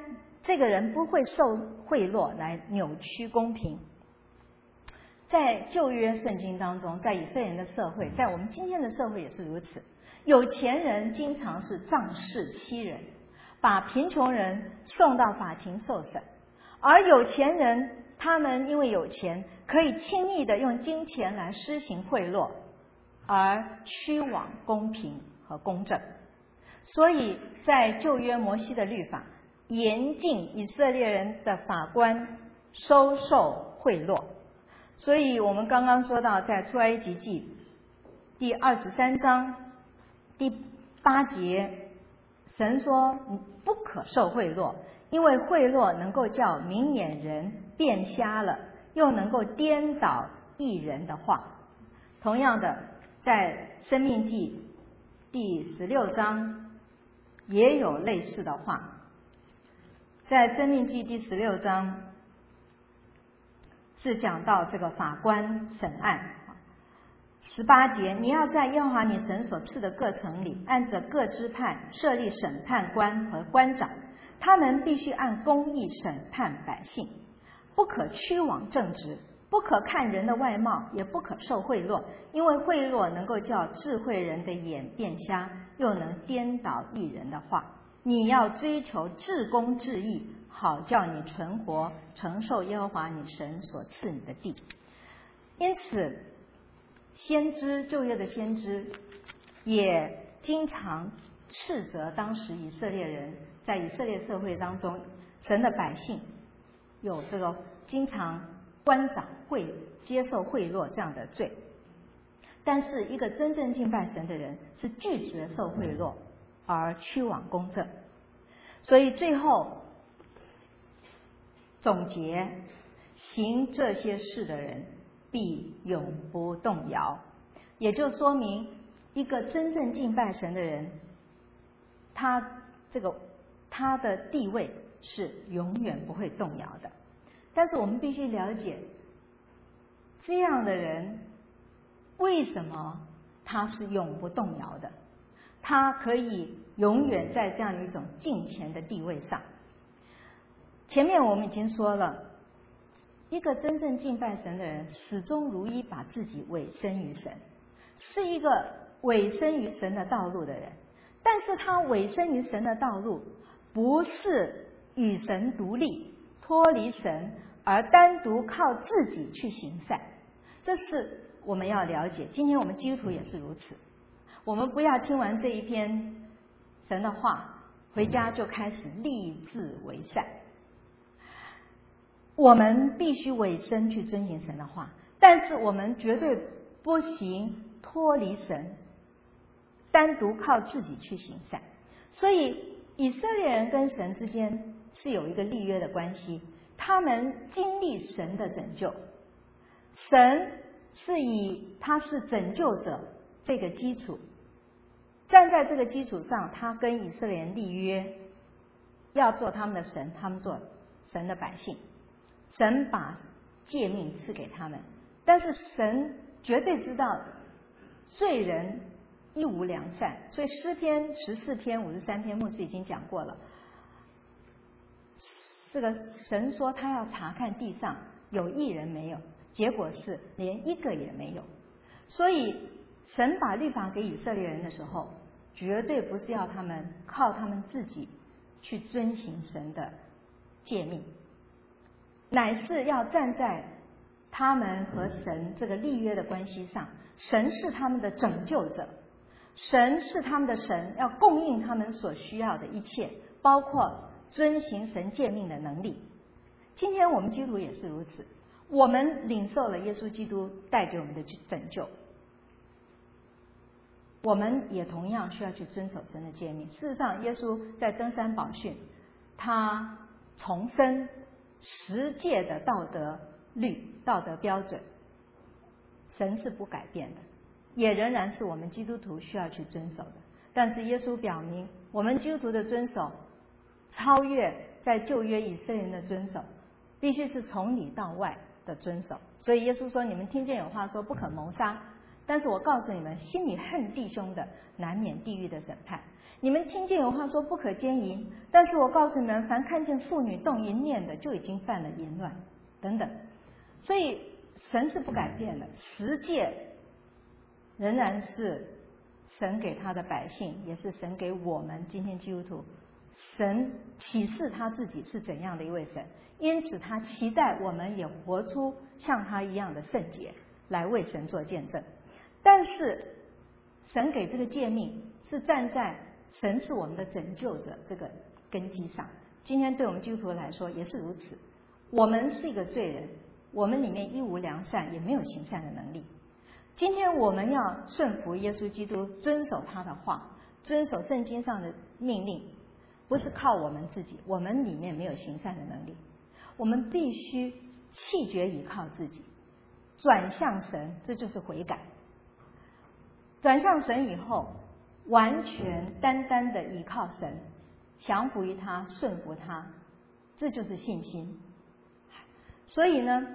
这个人不会受贿赂来扭曲公平。在旧约圣经当中，在以色列人的社会，在我们今天的社会也是如此。有钱人经常是仗势欺人，把贫穷人送到法庭受审，而有钱人他们因为有钱，可以轻易的用金钱来施行贿赂，而屈枉公平和公正。所以在旧约摩西的律法严禁以色列人的法官收受贿赂。所以我们刚刚说到，在出埃及记第23章第8节，神说不可受贿赂，因为贿赂能够叫明眼人变瞎了，又能够颠倒义人的话。同样的，在申命记第16章也有类似的话。在申命记第16章是讲到这个法官审案，18节，你要在耶和华你神所赐的各城里，按着各支派设立审判官和官长，他们必须按公义审判百姓，不可屈枉正直，不可看人的外貌，也不可受贿赂，因为贿赂能够叫智慧人的眼变瞎，又能颠倒义人的话。你要追求至公至义，好叫你存活，承受耶和华你神所赐你的地。因此先知，旧约的先知也经常斥责当时以色列人，在以色列社会当中，神的百姓有这个经常官长会接受贿赂这样的罪。但是一个真正敬拜神的人是拒绝受贿赂而屈枉公正。所以最后总结，行这些事的人必永不动摇。也就说明一个真正敬拜神的人，他的地位是永远不会动摇的。但是我们必须了解，这样的人为什么他是永不动摇的？他可以永远在这样一种敬虔的地位上。前面我们已经说了，一个真正敬拜神的人，始终如一把自己委身于神，是一个委身于神的道路的人。但是他委身于神的道路，不是与神独立、脱离神，而单独靠自己去行善。这是我们要了解。今天我们基督徒也是如此。我们不要听完这一篇神的话，回家就开始立志为善。我们必须委身去遵行神的话，但是我们绝对不行脱离神，单独靠自己去行善。所以以色列人跟神之间是有一个立约的关系，他们经历神的拯救，神是以他是拯救者这个基础，站在这个基础上，他跟以色列人立约，要做他们的神，他们做神的百姓。神把诫命赐给他们，但是神绝对知道罪人一无良善，所以诗篇14篇53篇牧师已经讲过了。这个神说他要查看地上有义人没有，结果是连一个也没有。所以神把律法给以色列人的时候，绝对不是要他们靠他们自己去遵行神的诫命，乃是要站在他们和神这个立约的关系上。神是他们的拯救者，神是他们的神，要供应他们所需要的一切，包括遵行神诫命的能力。今天我们基督徒也是如此，我们领受了耶稣基督带给我们的拯救，我们也同样需要去遵守神的诫命。事实上，耶稣在登山宝训，他重申10诫的道德律、道德标准，神是不改变的，也仍然是我们基督徒需要去遵守的。但是耶稣表明，我们基督徒的遵守超越在旧约以色列人的遵守，必须是从里到外的遵守。所以耶稣说，你们听见有话说不可谋杀， 但是我告诉你们，心里恨弟兄的，难免地狱的审判。你们听见有话说不可奸淫，但是我告诉你们，凡看见妇女动淫念的，就已经犯了淫乱，等等。所以神是不改变的，十诫仍然是神给他的百姓，也是神给我们今天基督徒。神启示他自己是怎样的一位神，因此他期待我们也活出像他一样的圣洁，来为神做见证。但是神给这个诫命是站在神是我们的拯救者这个根基上。今天对我们基督徒来说也是如此，我们是一个罪人，我们里面一无良善，也没有行善的能力。今天我们要顺服耶稣基督，遵守他的话，遵守圣经上的命令，不是靠我们自己，我们里面没有行善的能力，我们必须弃绝倚靠自己，转向神，这就是悔改。转向神以后，完全单单的倚靠神，降服于他，顺服他，这就是信心。所以呢，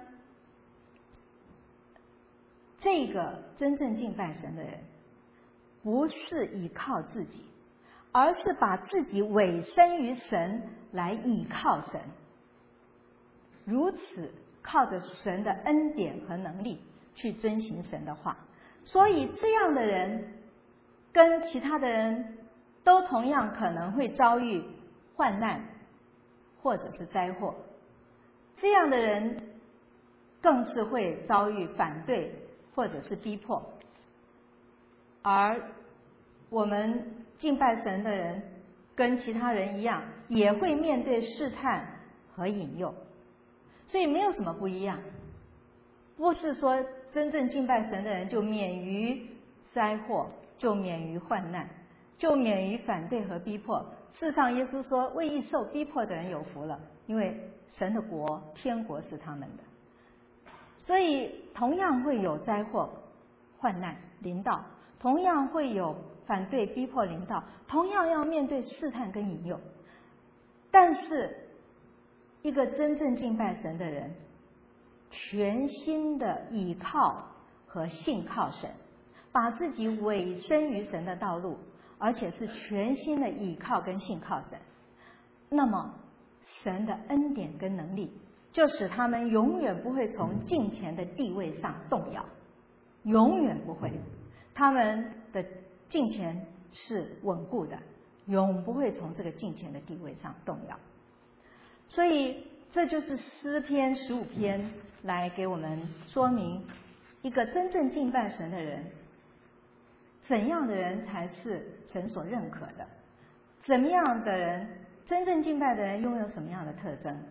这个真正敬拜神的人，不是倚靠自己，而是把自己委身于神来倚靠神，如此靠着神的恩典和能力去遵行神的话。所以这样的人跟其他的人都同样可能会遭遇患难或者是灾祸，这样的人更是会遭遇反对或者是逼迫。而我们敬拜神的人跟其他人一样，也会面对试探和引诱，所以没有什么不一样。不是说真正敬拜神的人就免于灾祸，就免于患难，就免于反对和逼迫。事实上耶稣说，为义受逼迫的人有福了，因为神的国天国是他们的。所以同样会有灾祸患难临到，同样会有反对逼迫临到，同样要面对试探跟引诱。但是一个真正敬拜神的人，全心的倚靠和信靠神，把自己委身于神的道路，而且是全心的倚靠跟信靠神，那么神的恩典跟能力就使他们永远不会从敬虔的地位上动摇，永远不会，他们的敬虔是稳固的，永不会从这个敬虔的地位上动摇。所以这就是诗篇15篇来给我们说明，一个真正敬拜神的人，怎样的人才是神所认可的，怎么样的人，真正敬拜的人拥有什么样的特征。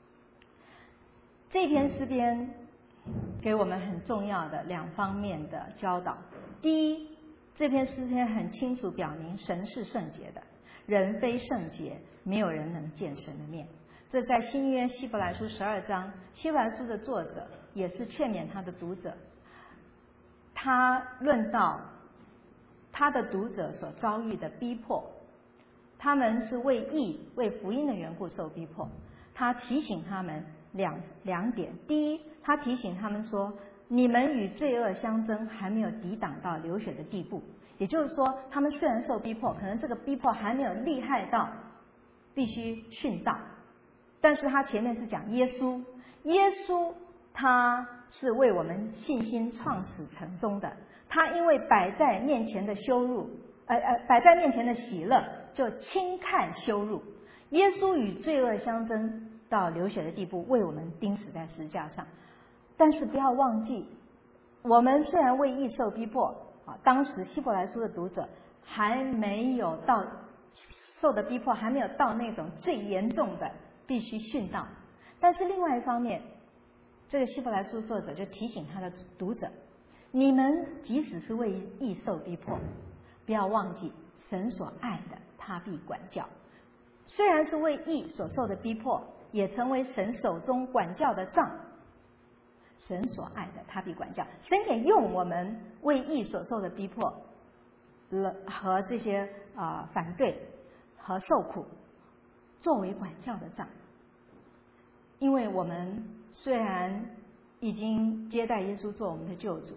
这篇诗篇给我们很重要的两方面的教导。第一，这篇诗篇很清楚表明神是圣洁的，人非圣洁，没有人能见神的面。这在新约希伯来书12章，希伯来书的作者也是劝勉他的读者，他论到他的读者所遭遇的逼迫，他们是为义为福音的缘故受逼迫。他提醒他们两点。第一，他提醒他们说，你们与罪恶相争，还没有抵挡到流血的地步。也就是说，他们虽然受逼迫，可能这个逼迫还没有厉害到必须殉道，但是他前面是讲耶稣，耶稣他是为我们信心创始成终的，他因为摆在面前的羞辱，摆在面前的喜乐，就轻看羞辱。耶稣与罪恶相争到流血的地步，为我们钉死在十字架上。但是不要忘记，我们虽然为义受逼迫，当时希伯来书的读者还没有到受的逼迫，还没有到那种最严重的必须殉道。但是另外一方面，这个希伯来书作者就提醒他的读者，你们即使是为义受逼迫，不要忘记神所爱的他必管教。虽然是为义所受的逼迫，也成为神手中管教的杖。神所爱的他必管教，神也用我们为义所受的逼迫和这些反对和受苦作为管教的杖。因为我们虽然已经接待耶稣做我们的救主，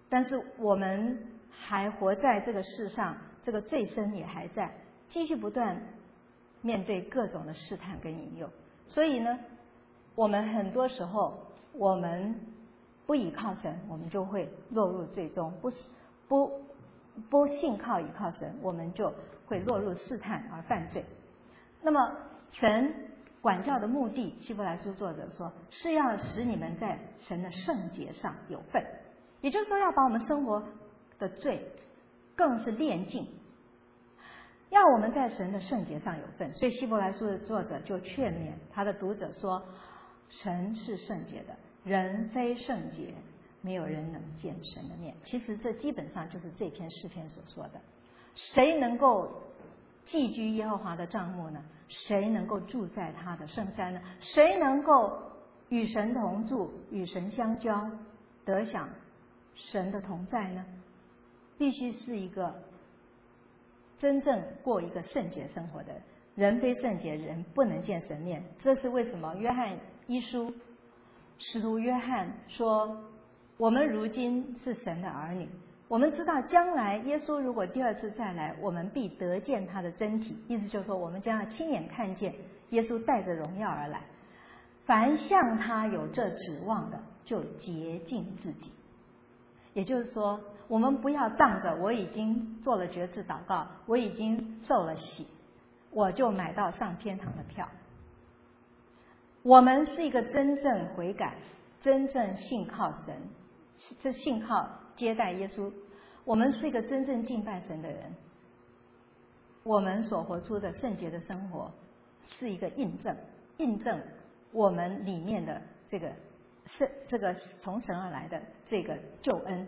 但是我们还活在这个世上，这个罪身也还在，继续不断面对各种的试探跟引诱。所以呢，我们很多时候我们不倚靠神，我们就会落入罪中；不信靠倚靠神，我们就会落入试探而犯罪。那么神管教的目的，希伯来书作者说，是要使你们在神的圣洁上有份，也就是说要把我们生活的罪更是炼净，要我们在神的圣洁上有份。所以希伯来书的作者就劝勉他的读者说，神是圣洁的，人非圣洁，没有人能见神的面。其实这基本上就是这篇诗篇所说的。谁能够寄居耶和华的帐幕呢？谁能够住在他的圣山呢？谁能够与神同住，与神相交，得享神的同在呢？必须是一个真正过一个圣洁生活的人。人非圣洁，人不能见神面。这是为什么？约翰一书，使徒约翰说，我们如今是神的儿女，我们知道将来耶稣如果第二次再来，我们必得见他的真体。意思就是说，我们将要亲眼看见耶稣带着荣耀而来。凡向他有这指望的，就洁净自己。也就是说，我们不要仗着我已经做了决志祷告，我已经受了洗，我就买到上天堂的票。我们是一个真正悔改、真正信靠神、这信靠接待耶稣，我们是一个真正敬拜神的人。我们所活出的圣洁的生活，是一个印证我们里面的这个从神而来的这个救恩。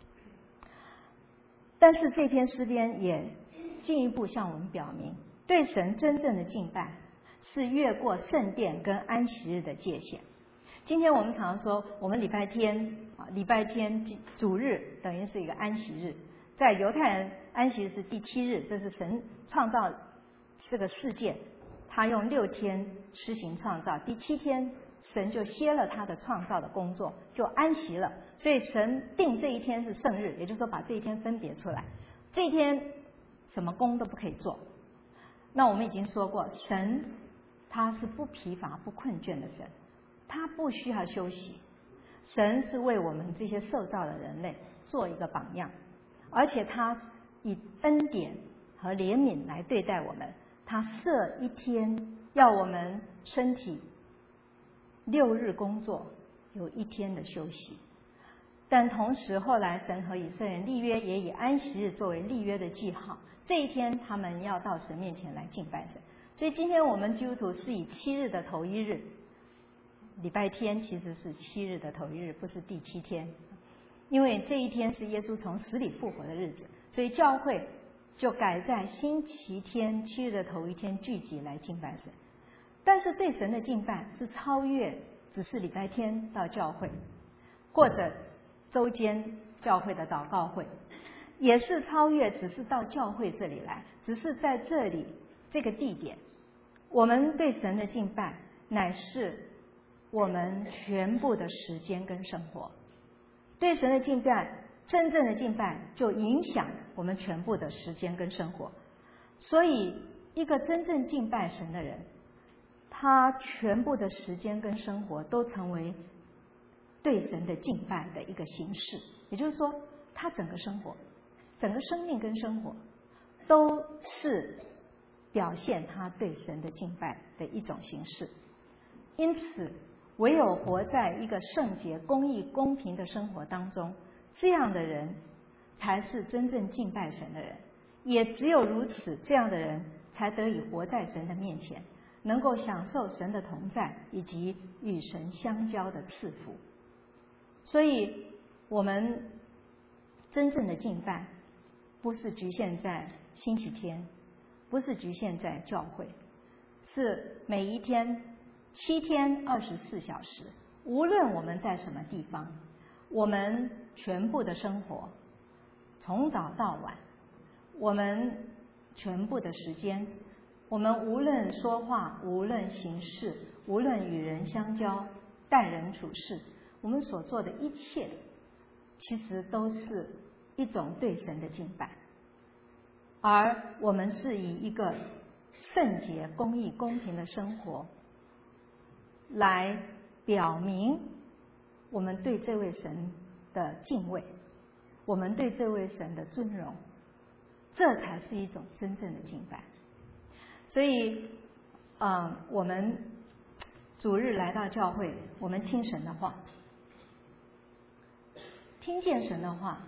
但是这篇诗篇也进一步向我们表明，对神真正的敬拜是越过圣殿跟安息日的界限。今天我们常常说，我们礼拜天主日等于是一个安息日，在犹太人安息日是第7日，这是神创造这个世界，他用6天施行创造，第7天神就歇了他的创造的工作，就安息了。所以神定这一天是圣日，也就是说把这一天分别出来，这一天什么工都不可以做。那我们已经说过，神他是不疲乏不困倦的神，他不需要休息。神是为我们这些受造的人类做一个榜样，而且他以恩典和怜悯来对待我们。他设一天要我们身体6日工作，有1天的休息。但同时后来神和以色列人立约，也以安息日作为立约的记号，这一天他们要到神面前来敬拜神。所以今天我们基督徒是以7日的头1日，礼拜天其实是7日的头1日，不是第7天，因为这一天是耶稣从死里复活的日子，所以教会就改在星期天7日的头1天聚集来敬拜神。但是对神的敬拜是超越只是礼拜天到教会，或者周间教会的祷告会，也是超越只是到教会这里来，只是在这里这个地点。我们对神的敬拜乃是我们全部的时间跟生活。对神的敬拜，真正的敬拜就影响我们全部的时间跟生活。所以一个真正敬拜神的人，他全部的时间跟生活都成为对神的敬拜的一个形式。也就是说，他整个生活、整个生命跟生活都是表现他对神的敬拜的一种形式。因此唯有活在一个圣洁、公义、公平的生活当中，这样的人才是真正敬拜神的人。也只有如此，这样的人才得以活在神的面前，能够享受神的同在，以及与神相交的赐福。所以我们真正的敬拜不是局限在星期天，不是局限在教会，是每一天7天24小时，无论我们在什么地方，我们全部的生活从早到晚，我们全部的时间，我们无论说话，无论行事，无论与人相交，待人处事，我们所做的一切其实都是一种对神的敬拜，而我们是以一个圣洁、公义、公平的生活来表明我们对这位神的敬畏，我们对这位神的尊荣，这才是一种真正的敬拜。所以我们主日来到教会，我们听神的话，听见神的话，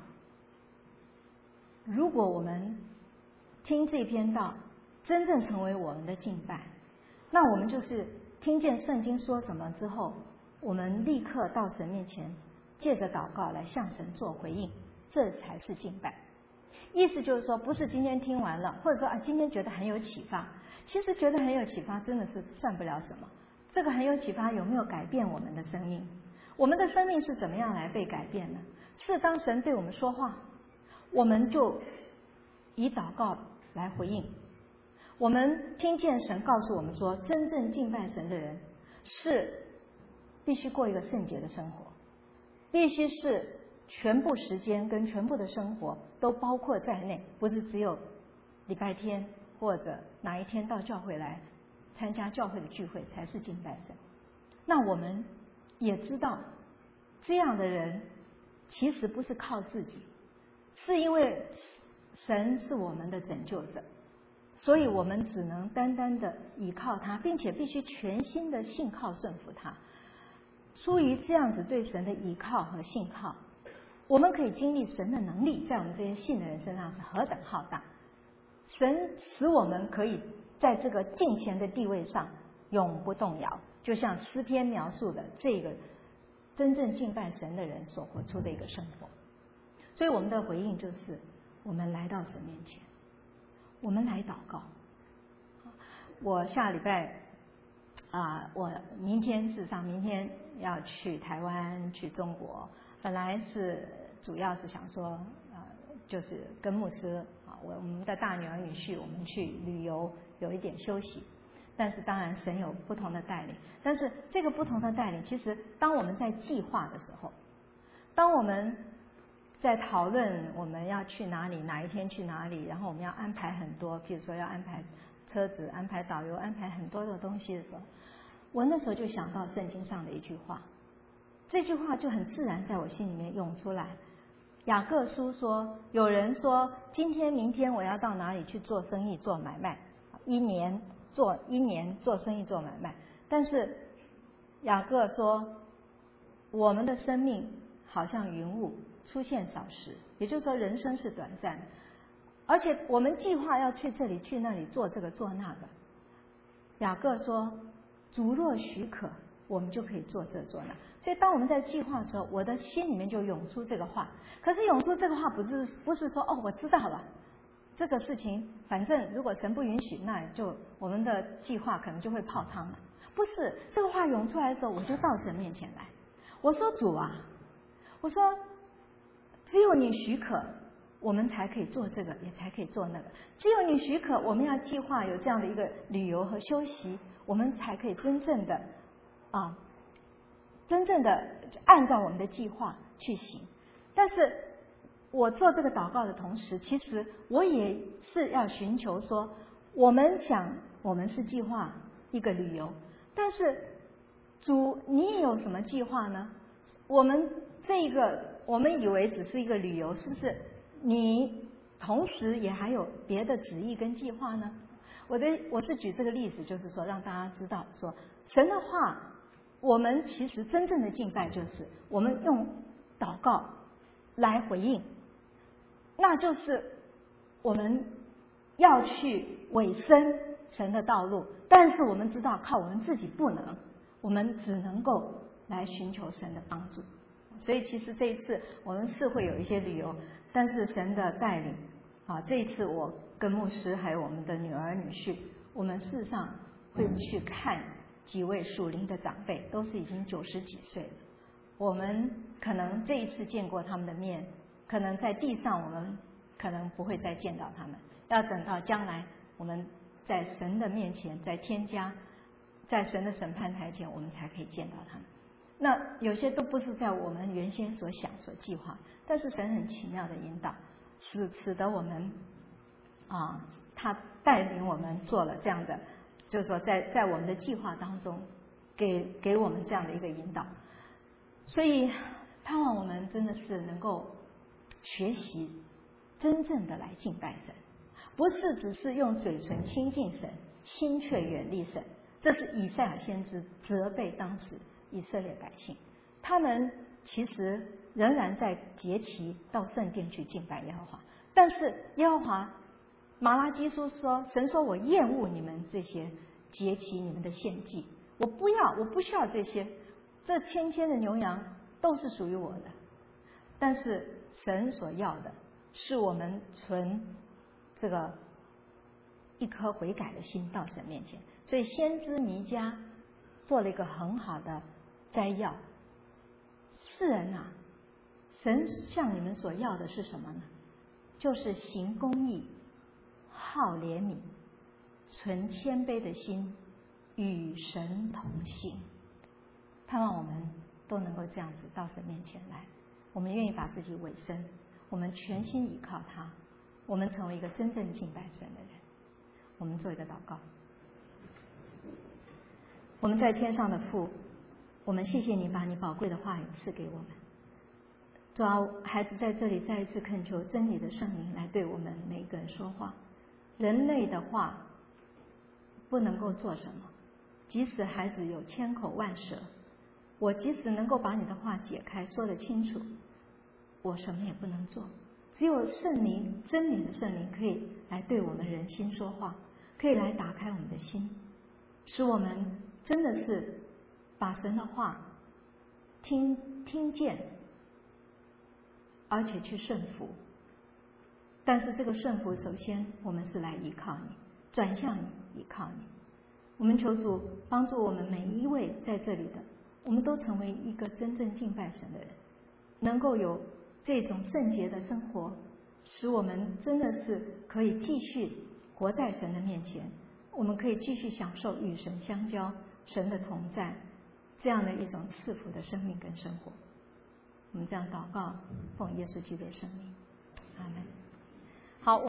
如果我们听这篇道真正成为我们的敬拜，那我们就是听见圣经说什么之后，我们立刻到神面前，借着祷告来向神做回应，这才是敬拜。意思就是说，不是今天听完了，或者说今天觉得很有启发，其实觉得很有启发真的是算不了什么。这个很有启发有没有改变我们的生命？我们的生命是怎么样来被改变呢？是当神对我们说话，我们就以祷告来回应。我们听见神告诉我们说，真正敬拜神的人是必须过一个圣洁的生活，必须是全部时间跟全部的生活都包括在内，不是只有礼拜天或者哪一天到教会来参加教会的聚会才是敬拜神。那我们也知道，这样的人其实不是靠自己，是因为神是我们的拯救者，所以我们只能单单的倚靠他，并且必须全心的信靠顺服他。出于这样子对神的倚靠和信靠，我们可以经历神的能力在我们这些信的人身上是何等浩大。神使我们可以在这个敬虔的地位上永不动摇，就像诗篇描述的这个真正敬拜神的人所活出的一个生活。所以我们的回应就是，我们来到神面前，我们来祷告。我下礼拜我明天事实上明天要去台湾去中国，本来是主要是想说就是跟牧师我们的大女儿女婿我们去旅游，有一点休息。但是当然神有不同的带领，但是这个不同的带领，其实当我们在计划的时候，当我们在讨论我们要去哪里，哪一天去哪里，然后我们要安排很多，譬如说要安排车子、安排导游、安排很多的东西的时候，我那时候就想到圣经上的一句话，这句话就很自然在我心里面涌出来。雅各书说，有人说今天明天我要到哪里去做生意做买卖，一年做生意做买卖，但是雅各说我们的生命好像云雾，出现少时，也就是说人生是短暂的，而且我们计划要去这里去那里做这个做那个。雅各说主若许可，我们就可以做这做那。所以当我们在计划的时候，我的心里面就涌出这个话。可是涌出这个话不是说我知道了，这个事情反正如果神不允许，那就我们的计划可能就会泡汤了。不是，这个话涌出来的时候，我就到神面前来，我说主啊，我说只有你许可，我们才可以做这个，也才可以做那个。只有你许可，我们要计划有这样的一个旅游和休息，我们才可以真正的按照我们的计划去行。但是我做这个祷告的同时，其实我也是要寻求说，我们是计划一个旅游，但是主你有什么计划呢？我们以为只是一个旅游，是不是你同时也还有别的旨意跟计划呢？我是举这个例子，就是说让大家知道说，神的话，我们其实真正的敬拜就是我们用祷告来回应，那就是我们要去委身神的道路，但是我们知道靠我们自己不能，我们只能够来寻求神的帮助。所以其实这一次我们是会有一些旅游，但是神的带领这一次我跟牧师还有我们的女儿女婿，我们事实上会去看几位属灵的长辈，都是已经90几岁了。我们可能这一次见过他们的面，可能在地上我们可能不会再见到他们，要等到将来我们在神的面前，在天家，在神的审判台前，我们才可以见到他们。 那有些都不是在我们原先所想所计划，但是神很奇妙的引导，使得我们他带领我们做了这样的，就是说在我们的计划当中给我们这样的一个引导。所以盼望我们真的是能够学习真正的来敬拜神，不是只是用嘴唇亲近神，心却远离神。这是以赛亚先知责备当时以色列百姓，他们其实仍然在节期到圣殿去敬拜耶和华，但是耶和华马拉基书说，神说我厌恶你们这些节期，你们的献祭，我不需要这些，这千千的牛羊都是属于我的。但是神所要的是我们存这个一颗悔改的心到神面前。所以先知弥迦做了一个很好的摘要，世人啊，神向你们所要的是什么呢？就是行公义，好怜悯，存谦卑的心，与神同行。盼望我们都能够这样子到神面前来，我们愿意把自己委身，我们全心倚靠他，我们成为一个真正敬拜神的人。我们做一个祷告。我们在天上的父，我们谢谢你把你宝贵的话语赐给我们。主啊，孩子在这里再一次恳求真理的圣灵来对我们每一个人说话。人类的话不能够做什么，即使孩子有千口万舌，我即使能够把你的话解开说得清楚，我什么也不能做。只有圣灵，真理的圣灵可以来对我们人心说话，可以来打开我们的心，使我们真的是把神的话听见，而且去顺服。但是这个顺服，首先我们是来依靠你，转向你，依靠你。我们求主帮助我们每一位在这里的，我们都成为一个真正敬拜神的人，能够有这种圣洁的生活，使我们真的是可以继续活在神的面前，我们可以继续享受与神相交，神的同在，这样的一种赐福的生命跟生活。我们这样祷告，奉耶稣基督的圣名，阿门。好。